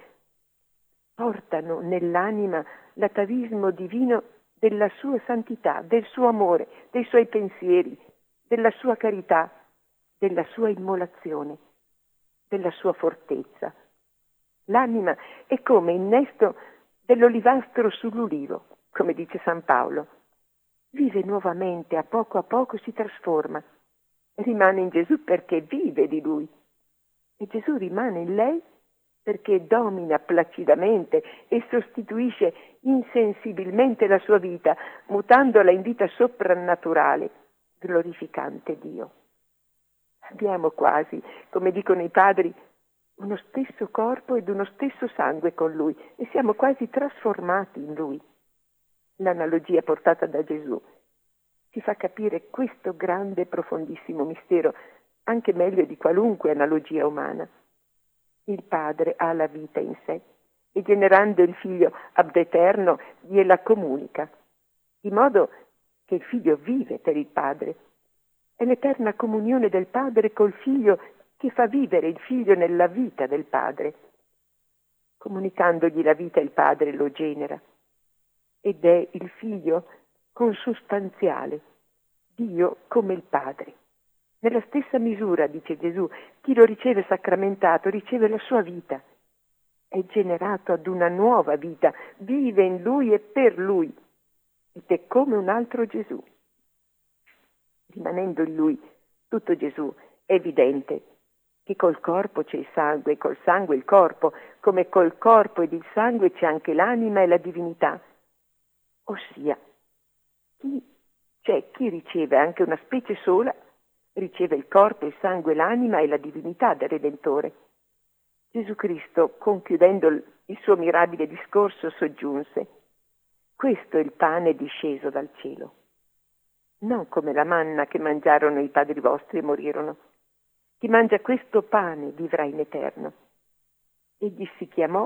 portano nell'anima l'atavismo divino della sua santità, del suo amore, dei suoi pensieri, della sua carità, della sua immolazione, della sua fortezza. L'anima è come il nesto dell'olivastro sull'ulivo, come dice San Paolo. Vive nuovamente, a poco a poco si trasforma. Rimane in Gesù perché vive di Lui. E Gesù rimane in lei perché domina placidamente e sostituisce insensibilmente la sua vita, mutandola in vita soprannaturale, glorificante Dio. Abbiamo quasi, come dicono i padri, uno stesso corpo ed uno stesso sangue con Lui e siamo quasi trasformati in Lui. L'analogia portata da Gesù ci fa capire questo grande e profondissimo mistero anche meglio di qualunque analogia umana. Il Padre ha la vita in sé e generando il Figlio ab eterno gliela comunica, di modo che il Figlio vive per il Padre. È l'eterna comunione del Padre col Figlio che fa vivere il Figlio nella vita del Padre. Comunicandogli la vita il Padre lo genera. Ed è il Figlio consustanziale, Dio come il Padre. Nella stessa misura, dice Gesù, chi lo riceve sacramentato riceve la sua vita. È generato ad una nuova vita, vive in Lui e per Lui, ed è come un altro Gesù. Rimanendo in Lui, tutto Gesù, è evidente che col corpo c'è il sangue, col sangue il corpo, come col corpo ed il sangue c'è anche l'anima e la divinità. Ossia, chi, cioè chi riceve anche una specie sola, riceve il corpo, il sangue, l'anima e la divinità del Redentore. Gesù Cristo, conchiudendo il suo mirabile discorso, soggiunse: questo è il pane disceso dal cielo, non come la manna che mangiarono i padri vostri e morirono. Chi mangia questo pane vivrà in eterno. Egli si chiamò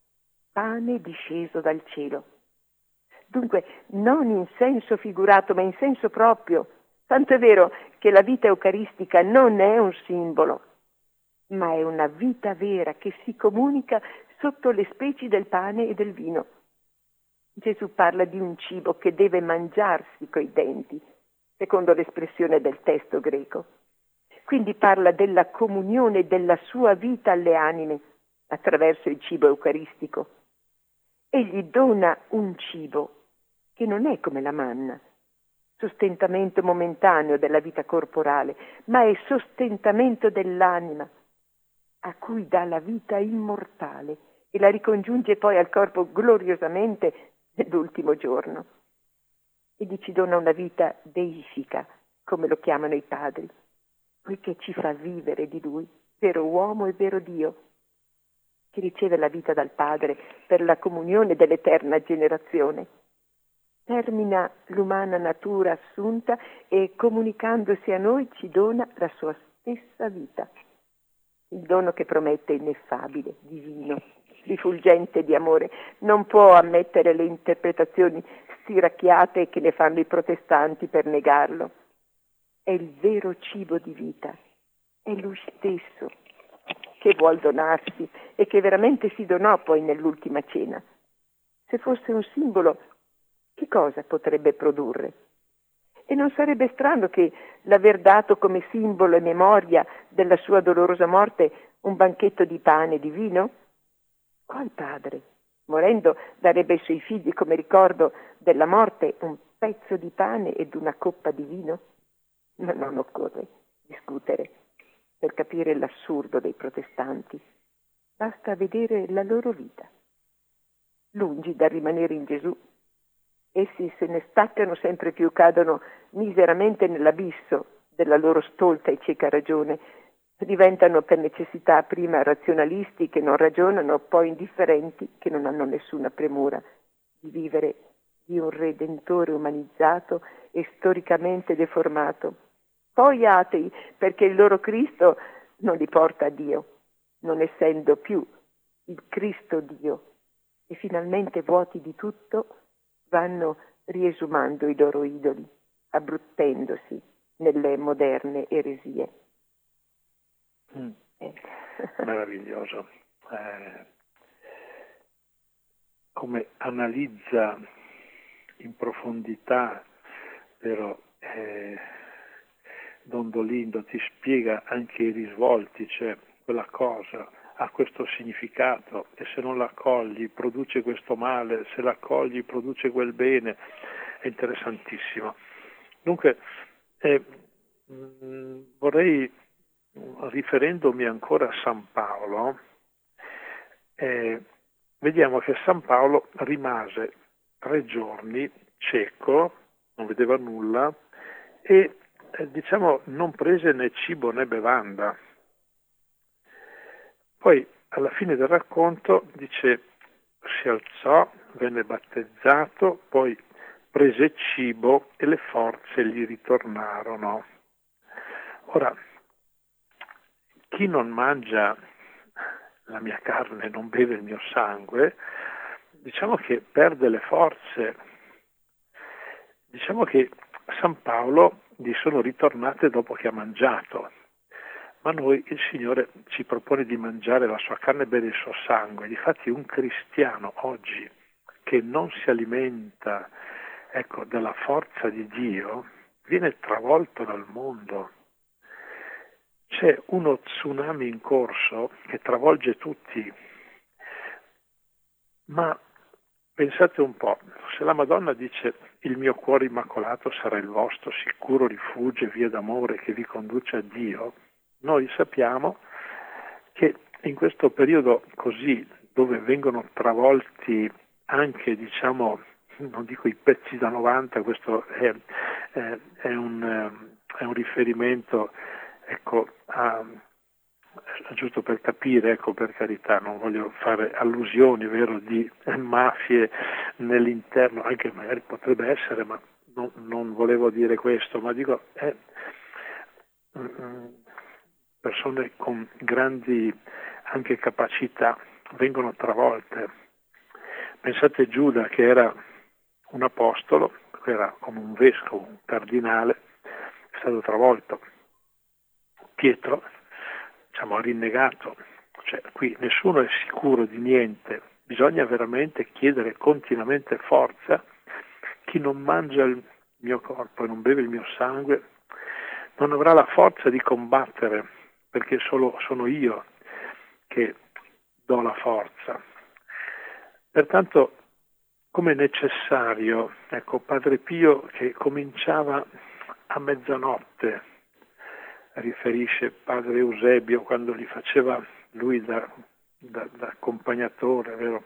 pane disceso dal cielo. Dunque, non in senso figurato, ma in senso proprio. Tanto è vero che la vita eucaristica non è un simbolo, ma è una vita vera che si comunica sotto le specie del pane e del vino. Gesù parla di un cibo che deve mangiarsi coi denti, secondo l'espressione del testo greco. Quindi parla della comunione della sua vita alle anime attraverso il cibo eucaristico. Egli dona un cibo che non è come la manna, sostentamento momentaneo della vita corporale, ma è sostentamento dell'anima, a cui dà la vita immortale e la ricongiunge poi al corpo gloriosamente nell'ultimo giorno. Egli ci dona una vita deifica, come lo chiamano i padri, poiché ci fa vivere di Lui, vero uomo e vero Dio. Chi riceve la vita dal Padre per la comunione dell'eterna generazione, termina l'umana natura assunta e comunicandosi a noi ci dona la sua stessa vita. Il dono che promette ineffabile, divino, rifulgente di amore, non può ammettere le interpretazioni stiracchiate che ne fanno i protestanti per negarlo. È il vero cibo di vita, è Lui stesso che vuol donarsi e che veramente si donò poi nell'ultima cena. Se fosse un simbolo, che cosa potrebbe produrre? E non sarebbe strano che l'aver dato come simbolo e memoria della sua dolorosa morte un banchetto di pane e di vino? Qual padre, morendo, darebbe ai suoi figli come ricordo della morte un pezzo di pane ed una coppa di vino? Ma non occorre discutere per capire l'assurdo dei protestanti. Basta vedere la loro vita. Lungi dal rimanere in Gesù, essi se ne staccano sempre più, cadono miseramente nell'abisso della loro stolta e cieca ragione, diventano per necessità prima razionalisti che non ragionano, poi indifferenti che non hanno nessuna premura di vivere di un Redentore umanizzato e storicamente deformato. Poi atei, perché il loro Cristo non li porta a Dio, non essendo più il Cristo Dio, e finalmente vuoti di tutto vanno riesumando i loro idoli, abbruttendosi nelle moderne eresie. Mm. Eh. Meraviglioso. Eh, come analizza in profondità, vero, eh, Don Dolindo ti spiega anche i risvolti, cioè quella cosa ha questo significato e se non la accogli produce questo male, se la accogli produce quel bene, è interessantissimo. Dunque eh, mh, vorrei, riferendomi ancora a San Paolo, eh, vediamo che San Paolo rimase tre giorni cieco, non vedeva nulla e eh, diciamo non prese né cibo né bevanda. Poi alla fine del racconto dice si alzò, venne battezzato, poi prese cibo e le forze gli ritornarono. Ora, chi non mangia la mia carne e non beve il mio sangue, diciamo che perde le forze. Diciamo che a San Paolo gli sono ritornate dopo che ha mangiato, ma noi il Signore ci propone di mangiare la sua carne e bere il suo sangue. Difatti un cristiano oggi che non si alimenta, ecco, della forza di Dio, viene travolto dal mondo. C'è uno tsunami in corso che travolge tutti, ma pensate un po', se la Madonna dice il mio cuore immacolato sarà il vostro sicuro rifugio e via d'amore che vi conduce a Dio, noi sappiamo che in questo periodo così, dove vengono travolti anche, diciamo, non dico i pezzi da novanta, questo è, è, è, un, è un riferimento, ecco, a, giusto per capire, ecco, per carità, non voglio fare allusioni, vero, di mafie nell'interno, anche magari potrebbe essere, ma non, non volevo dire questo, ma dico, è, persone con grandi anche capacità vengono travolte. Pensate Giuda, che era un apostolo, che era come un vescovo, un cardinale, è stato travolto. Pietro, diciamo, ha rinnegato. Cioè, qui nessuno è sicuro di niente, bisogna veramente chiedere continuamente forza. Chi non mangia il mio corpo e non beve il mio sangue non avrà la forza di combattere, perché solo sono io che do la forza. Pertanto, come necessario, ecco, Padre Pio, che cominciava a mezzanotte, riferisce Padre Eusebio quando li faceva lui da, da, da accompagnatore, vero?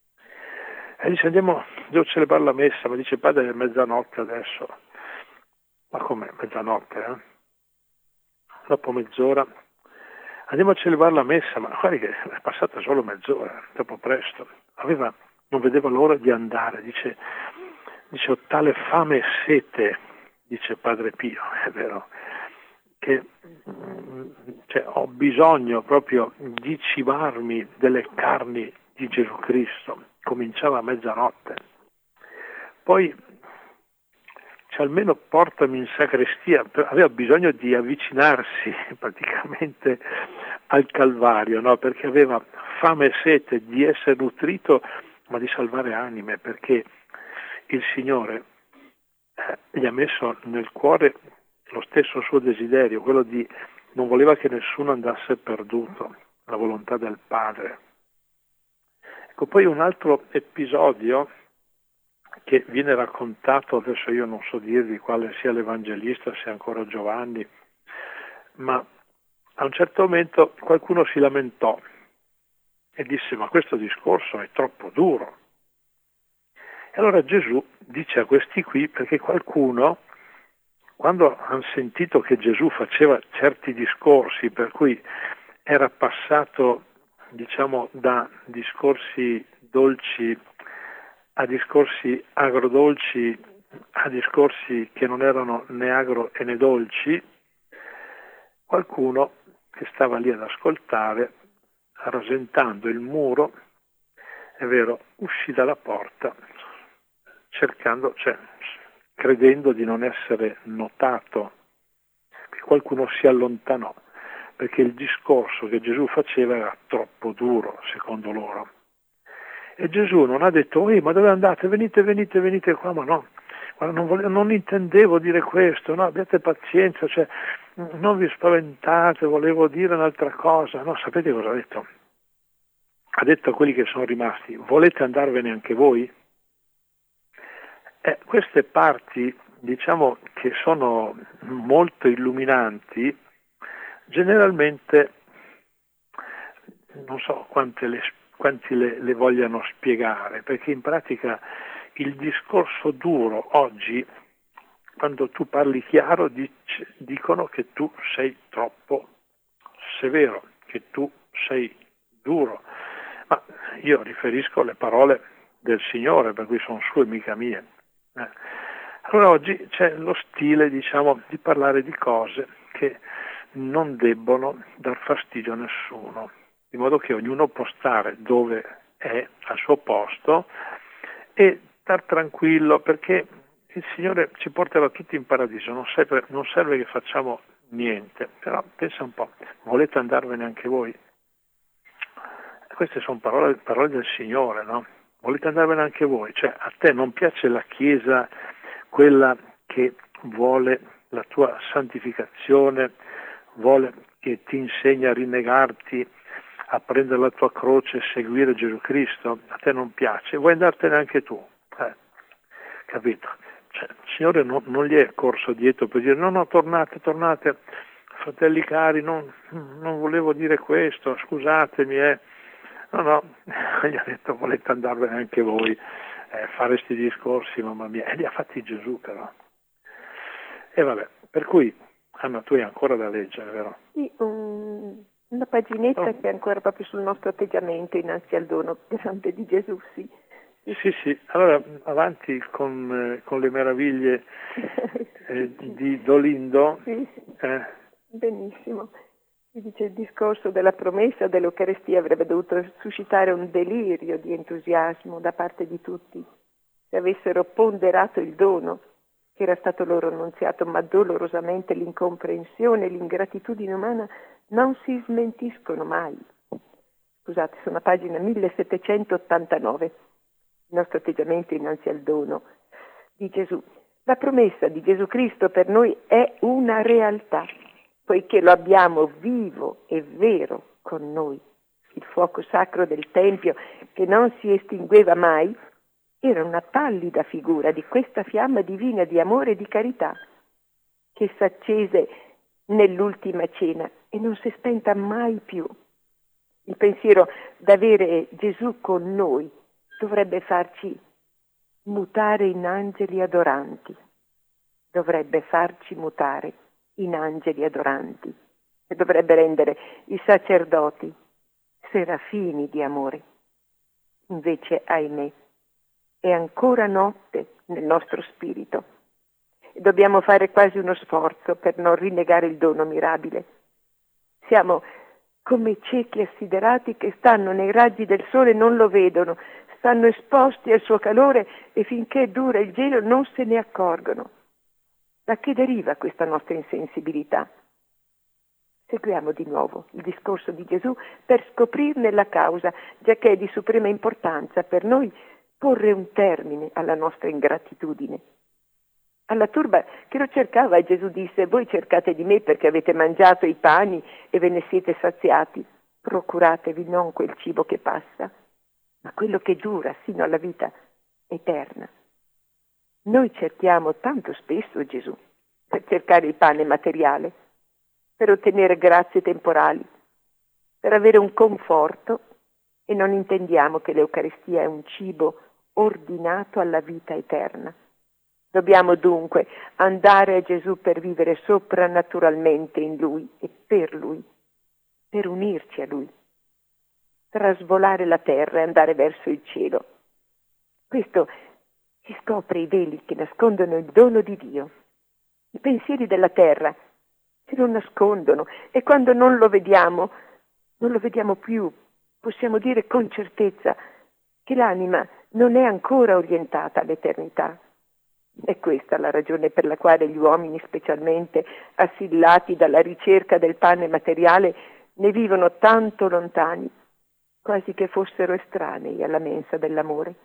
E dice: andiamo, devo celebrare la messa, ma dice: Padre, è mezzanotte adesso. Ma com'è mezzanotte, eh? Dopo mezz'ora andiamo a celebrare la messa, ma guardi che è passata solo mezz'ora, troppo presto. Aveva, non vedeva l'ora di andare, dice, dice ho tale fame e sete, dice Padre Pio, è vero, che cioè, ho bisogno proprio di cibarmi delle carni di Gesù Cristo. Cominciava a mezzanotte. Poi cioè, almeno portami in sacrestia, aveva bisogno di avvicinarsi praticamente al Calvario, no? Perché aveva fame e sete di essere nutrito, ma di salvare anime, perché il Signore eh, gli ha messo nel cuore lo stesso suo desiderio, quello di non voleva che nessuno andasse perduto, la volontà del Padre. Ecco, poi un altro episodio che viene raccontato, adesso io non so dirvi quale sia l'Evangelista, se ancora Giovanni, ma a un certo momento qualcuno si lamentò e disse: ma questo discorso è troppo duro. E allora Gesù dice a questi qui, perché qualcuno, quando hanno sentito che Gesù faceva certi discorsi, per cui era passato, diciamo, da discorsi dolci a discorsi agrodolci, a discorsi che non erano né agro e né dolci, qualcuno che stava lì ad ascoltare, rasentando il muro, è vero, uscì dalla porta, cercando, cioè, credendo di non essere notato, che qualcuno si allontanò, perché il discorso che Gesù faceva era troppo duro, secondo loro. E Gesù non ha detto: ehi, ma dove andate? Venite, venite, venite qua, ma no, guarda, non, volevo, non intendevo dire questo, no, abbiate pazienza, cioè, non vi spaventate, volevo dire un'altra cosa. No, sapete cosa ha detto? Ha detto a quelli che sono rimasti: volete andarvene anche voi? Eh, queste parti, diciamo, che sono molto illuminanti, generalmente non so quante le quanti le, le vogliano spiegare, perché in pratica il discorso duro oggi, quando tu parli chiaro, dic- dicono che tu sei troppo severo, che tu sei duro, ma io riferisco alle parole del Signore, per cui sono sue, mica mie. Eh. Allora oggi c'è lo stile, diciamo, di parlare di cose che non debbono dar fastidio a nessuno, in modo che ognuno può stare dove è, al suo posto, e star tranquillo, perché il Signore ci porterà tutti in paradiso, non serve, non serve che facciamo niente, però pensa un po', volete andarvene anche voi? Queste sono parole, parole del Signore, no? Volete andarvene anche voi? Cioè, a te non piace la Chiesa, quella che vuole la tua santificazione, vuole che ti insegna a rinnegarti, a prendere la tua croce e seguire Gesù Cristo? A te non piace, vuoi andartene anche tu, eh, capito? Cioè, il Signore non, non gli è corso dietro per dire: no, no, tornate, tornate, fratelli cari, non, non volevo dire questo, scusatemi, eh. No, no, gli ha detto: volete andarvene anche voi, eh, fare questi discorsi, mamma mia, e li ha fatti Gesù però. E vabbè, per cui, Anna, tu hai ancora da leggere, vero? Sì, un, una paginetta oh. che è ancora proprio sul nostro atteggiamento innanzi al dono grande di Gesù, sì. Sì, sì, sì. Allora, avanti con, eh, con le meraviglie eh, di Dolindo. Sì, Eh. benissimo. Si dice il discorso della promessa dell'Eucaristia avrebbe dovuto suscitare un delirio di entusiasmo da parte di tutti, se avessero ponderato il dono che era stato loro annunziato, ma dolorosamente l'incomprensione e l'ingratitudine umana non si smentiscono mai. Scusate, sono a pagina millesettecentottantanove. Il nostro atteggiamento innanzi al dono di Gesù. La promessa di Gesù Cristo per noi è una realtà, poiché lo abbiamo vivo e vero con noi. Il fuoco sacro del Tempio, che non si estingueva mai, era una pallida figura di questa fiamma divina di amore e di carità che s'accese nell'ultima cena e non si è spenta mai più. Il pensiero d'avere Gesù con noi dovrebbe farci mutare in angeli adoranti, dovrebbe farci mutare in angeli adoranti e dovrebbe rendere i sacerdoti serafini di amore. Invece, ahimè, è ancora notte nel nostro spirito e dobbiamo fare quasi uno sforzo per non rinnegare il dono mirabile. Siamo come ciechi assiderati che stanno nei raggi del sole e non lo vedono, stanno esposti al suo calore e finché dura il gelo non se ne accorgono. Da che deriva questa nostra insensibilità? Seguiamo di nuovo il discorso di Gesù per scoprirne la causa, giacché è di suprema importanza per noi porre un termine alla nostra ingratitudine. Alla turba che lo cercava Gesù disse: voi cercate di me perché avete mangiato i pani e ve ne siete saziati, procuratevi non quel cibo che passa, ma quello che dura sino alla vita eterna. Noi cerchiamo tanto spesso Gesù per cercare il pane materiale, per ottenere grazie temporali, per avere un conforto, e non intendiamo che l'Eucaristia è un cibo ordinato alla vita eterna. Dobbiamo dunque andare a Gesù per vivere soprannaturalmente in Lui e per Lui, per unirci a Lui, trasvolare la terra e andare verso il cielo. Questo si scopre i veli che nascondono il dono di Dio. I pensieri della terra se lo nascondono e quando non lo vediamo, non lo vediamo più. Possiamo dire con certezza che l'anima non è ancora orientata all'eternità. È questa la ragione per la quale gli uomini, specialmente assillati dalla ricerca del pane materiale, ne vivono tanto lontani, quasi che fossero estranei alla mensa dell'amore.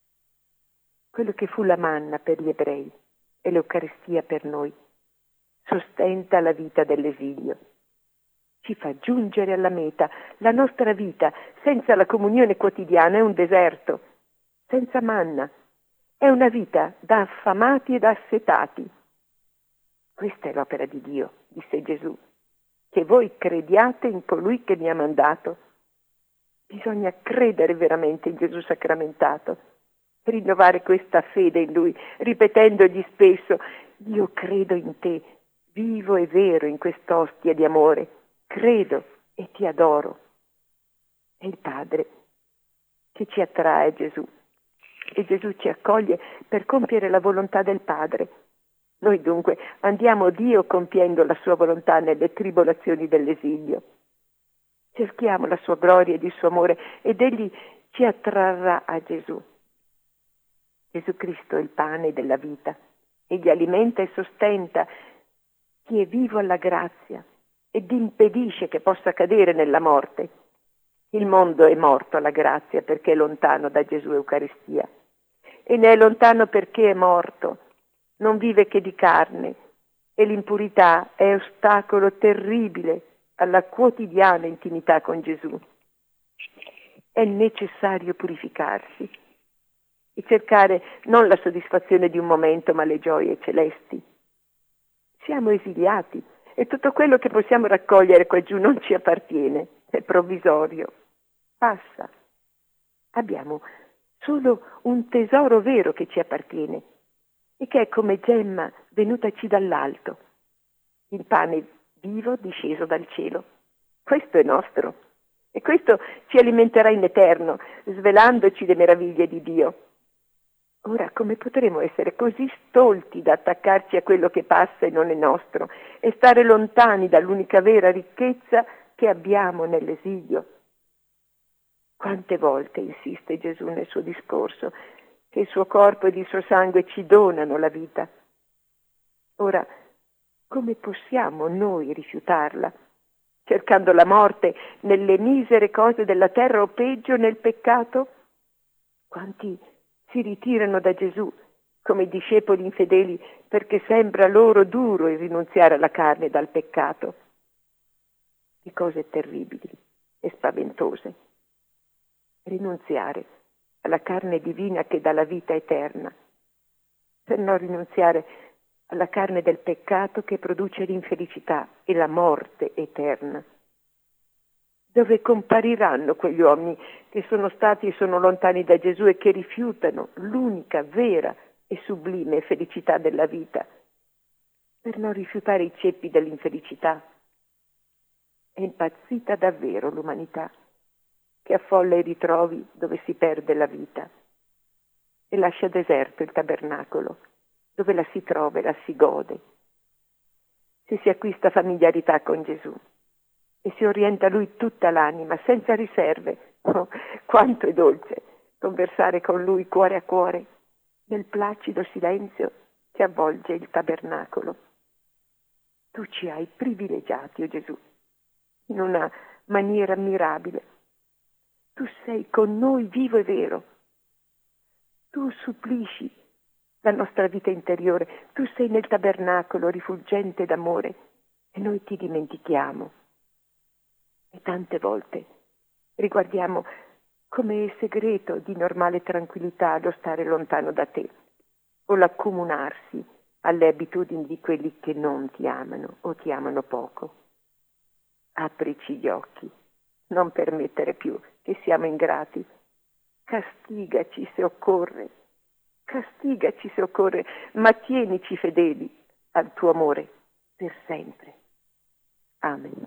Quello che fu la manna per gli ebrei e l'Eucaristia per noi sostenta la vita dell'esilio. Ci fa giungere alla meta. La nostra vita senza la comunione quotidiana è un deserto, senza manna. È una vita da affamati e da assetati. Questa è l'opera di Dio, disse Gesù, che voi crediate in colui che mi ha mandato. Bisogna credere veramente in Gesù sacramentato, rinnovare questa fede in Lui, ripetendogli spesso: io credo in te, vivo e vero in quest'ostia di amore, credo e ti adoro. È il Padre che ci attrae a Gesù. E Gesù ci accoglie per compiere la volontà del Padre. Noi dunque andiamo a Dio compiendo la sua volontà nelle tribolazioni dell'esilio. Cerchiamo la sua gloria ed il suo amore ed Egli ci attrarrà a Gesù. Gesù Cristo è il pane della vita. Egli alimenta e sostenta chi è vivo alla grazia ed impedisce che possa cadere nella morte. Il mondo è morto alla grazia perché è lontano da Gesù Eucaristia. E ne è lontano perché è morto, non vive che di carne, e l'impurità è ostacolo terribile alla quotidiana intimità con Gesù. È necessario purificarsi e cercare non la soddisfazione di un momento, ma le gioie celesti. Siamo esiliati e tutto quello che possiamo raccogliere qua giù non ci appartiene, è provvisorio, passa. Abbiamo solo un tesoro vero che ci appartiene e che è come gemma venutaci dall'alto, il pane vivo disceso dal cielo. Questo è nostro e questo ci alimenterà in eterno, svelandoci le meraviglie di Dio. Ora, come potremo essere così stolti da attaccarci a quello che passa e non è nostro e stare lontani dall'unica vera ricchezza che abbiamo nell'esilio? Quante volte insiste Gesù nel suo discorso che il suo corpo ed il suo sangue ci donano la vita. Ora, come possiamo noi rifiutarla, cercando la morte nelle misere cose della terra o peggio nel peccato? Quanti si ritirano da Gesù come i discepoli infedeli perché sembra loro duro il rinunziare alla carne e dal peccato. Che cose terribili e spaventose. Rinunziare alla carne divina che dà la vita eterna, per non rinunziare alla carne del peccato che produce l'infelicità e la morte eterna. Dove compariranno quegli uomini che sono stati e sono lontani da Gesù e che rifiutano l'unica vera e sublime felicità della vita, per non rifiutare i ceppi dell'infelicità? È impazzita davvero l'umanità, che affolla i ritrovi dove si perde la vita e lascia deserto il tabernacolo, dove la si trova e la si gode. Se si acquista familiarità con Gesù e si orienta a Lui tutta l'anima, senza riserve, oh, quanto è dolce conversare con Lui cuore a cuore, nel placido silenzio che avvolge il tabernacolo. Tu ci hai privilegiati, oh Gesù, in una maniera ammirabile. Tu sei con noi vivo e vero. Tu supplisci la nostra vita interiore. Tu sei nel tabernacolo rifulgente d'amore e noi ti dimentichiamo. E tante volte riguardiamo come segreto di normale tranquillità lo stare lontano da te o l'accomunarsi alle abitudini di quelli che non ti amano o ti amano poco. Aprici gli occhi, non permettere più che siamo ingrati. Castigaci se occorre, castigaci se occorre, ma tienici fedeli al tuo amore per sempre. Amen.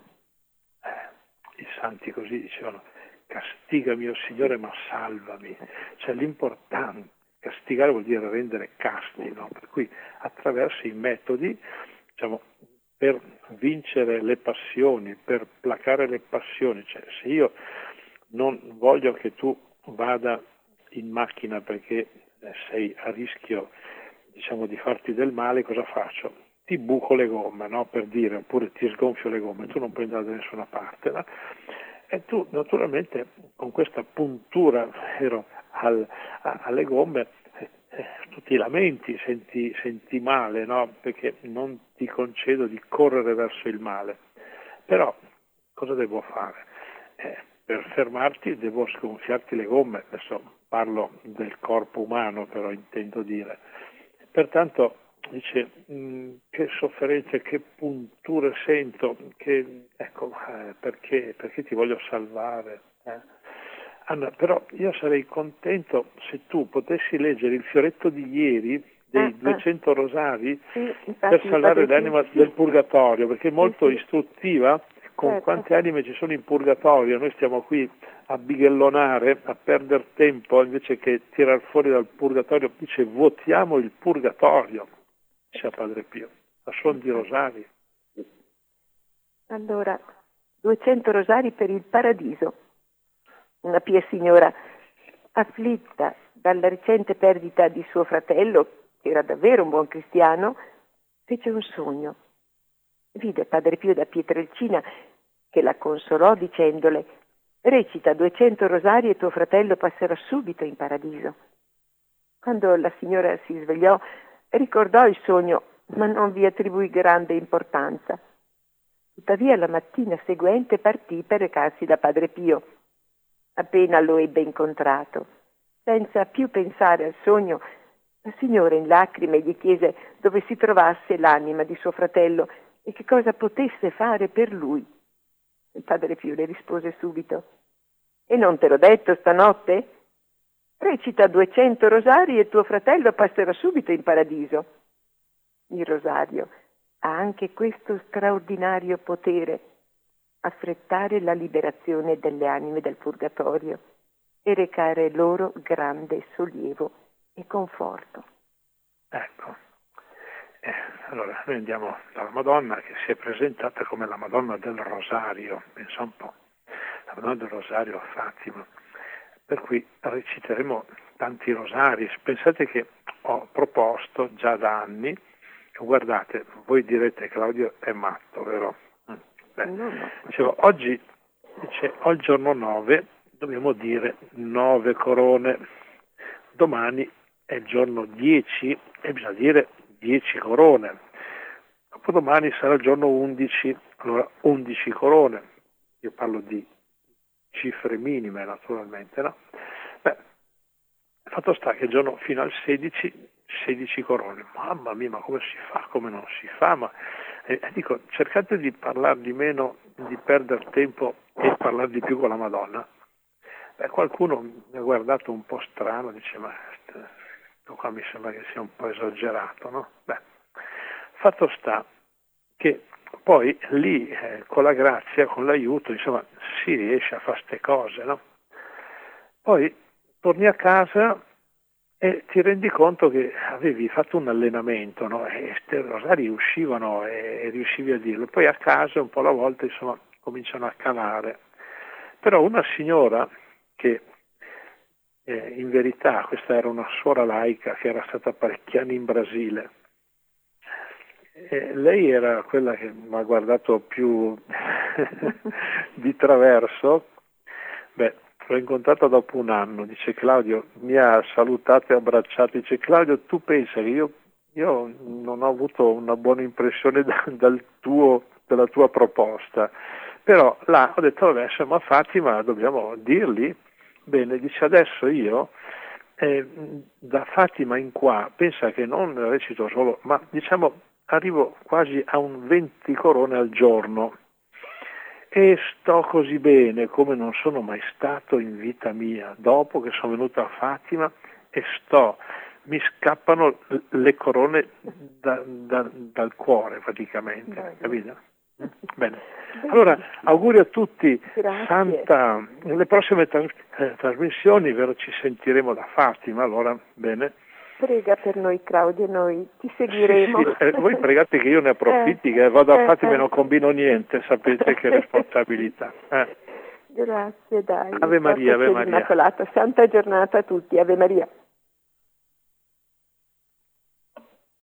Eh, I santi così dicevano: castigami, o Signore, ma salvami. Cioè l'importante, castigare vuol dire rendere casti, no? Per cui attraverso i metodi, diciamo, per vincere le passioni, per placare le passioni. Cioè, se io non voglio che tu vada in macchina perché sei a rischio, diciamo, di farti del male, cosa faccio? Ti buco le gomme, no? Per dire, oppure ti sgonfio le gomme, tu non puoi andare da nessuna parte, no? E tu naturalmente con questa puntura vero, al, a, alle gomme eh, eh, tu ti lamenti, senti, senti male, no? Perché non ti concedo di correre verso il male. Però cosa devo fare? Eh, per fermarti devo sgonfiarti le gomme. Adesso parlo del corpo umano, però intendo dire. Pertanto dice, mh, che sofferenze, che punture sento, che, ecco, eh, perché, perché ti voglio salvare. Eh? Anna, però io sarei contento se tu potessi leggere il fioretto di ieri dei ah, duecento ah. rosari, sì, infatti, per salvare l'anima sì. del purgatorio, perché è molto sì, sì. istruttiva con certo. quante anime ci sono in purgatorio. Noi stiamo qui a bighellonare, a perdere tempo, invece che tirar fuori dal purgatorio. Dice: votiamo il purgatorio, dice Padre Pio, a suon di rosari. Allora, duecento rosari per il paradiso. Una pia signora, afflitta dalla recente perdita di suo fratello, che era davvero un buon cristiano, fece un sogno. Vide Padre Pio da Pietrelcina, che la consolò dicendole: recita duecento rosari e tuo fratello passerà subito in paradiso. Quando la signora si svegliò, ricordò il sogno, ma non vi attribuì grande importanza. Tuttavia la mattina seguente partì per recarsi da Padre Pio. Appena lo ebbe incontrato, senza più pensare al sogno, la signora in lacrime gli chiese dove si trovasse l'anima di suo fratello e che cosa potesse fare per lui. Il Padre Pio le rispose subito: e non te l'ho detto stanotte? Recita duecento rosari e tuo fratello passerà subito in paradiso. Il rosario ha anche questo straordinario potere: affrettare la liberazione delle anime dal purgatorio e recare loro grande sollievo e conforto. Ecco, eh, allora noi andiamo dalla Madonna, che si è presentata come la Madonna del Rosario, pensa un po', la Madonna del Rosario a Fatima, per cui reciteremo tanti rosari. Pensate che ho proposto già da anni, guardate, voi direte Claudio è matto, vero? Beh, No, no. dicevo, oggi dice, ho il giorno nove, dobbiamo dire nove corone, domani è il giorno dieci e bisogna dire dieci corone, dopodomani sarà il giorno undici, allora undici corone. Io parlo di cifre minime naturalmente, no? Beh, fatto sta che il giorno fino al sedici, sedici corone. Mamma mia, ma come si fa? Come non si fa? Ma eh, dico, cercate di parlare di meno, di perdere tempo e parlare di più con la Madonna. Beh, qualcuno mi ha guardato un po' strano, dice, ma questo qua mi sembra che sia un po' esagerato, no? Beh, fatto sta che poi lì, eh, con la grazia, con l'aiuto, insomma, si riesce a fare ste cose, no? Poi torni a casa e ti rendi conto che avevi fatto un allenamento, no? E questi rosari uscivano e, e riuscivi a dirlo. Poi a casa un po' alla volta, insomma, cominciano a calare. Però una signora che eh, in verità, questa era una suora laica che era stata parecchi anni in Brasile, e lei era quella che mi ha guardato più di traverso. Beh, l'ho incontrata dopo un anno, dice Claudio, mi ha salutato e abbracciato, dice Claudio, tu pensa che io, io non ho avuto una buona impressione da, dal tuo, dalla tua proposta, però là ho detto vabbè, insomma Fatima dobbiamo dirgli, bene, dice adesso io eh, da Fatima in qua, pensa che non recito solo, ma diciamo arrivo quasi a un venti corone al giorno. E sto così bene come non sono mai stato in vita mia, dopo che sono venuta a Fatima, e sto, mi scappano le corone da, da, dal cuore praticamente, Bene. Capito? Bene. Allora, auguri a tutti. Grazie. Santa, nelle prossime tra- eh, trasmissioni, vero, ci sentiremo da Fatima, allora, bene. Prega per noi Claudia, noi ti seguiremo. Sì, sì. Eh, voi pregate che io ne approfitti, eh, che vado a Fatima eh, e non combino niente, sapete che responsabilità. Eh. Grazie, dai. Ave Maria, Ave Maria. Immacolata, santa giornata a tutti, Ave Maria.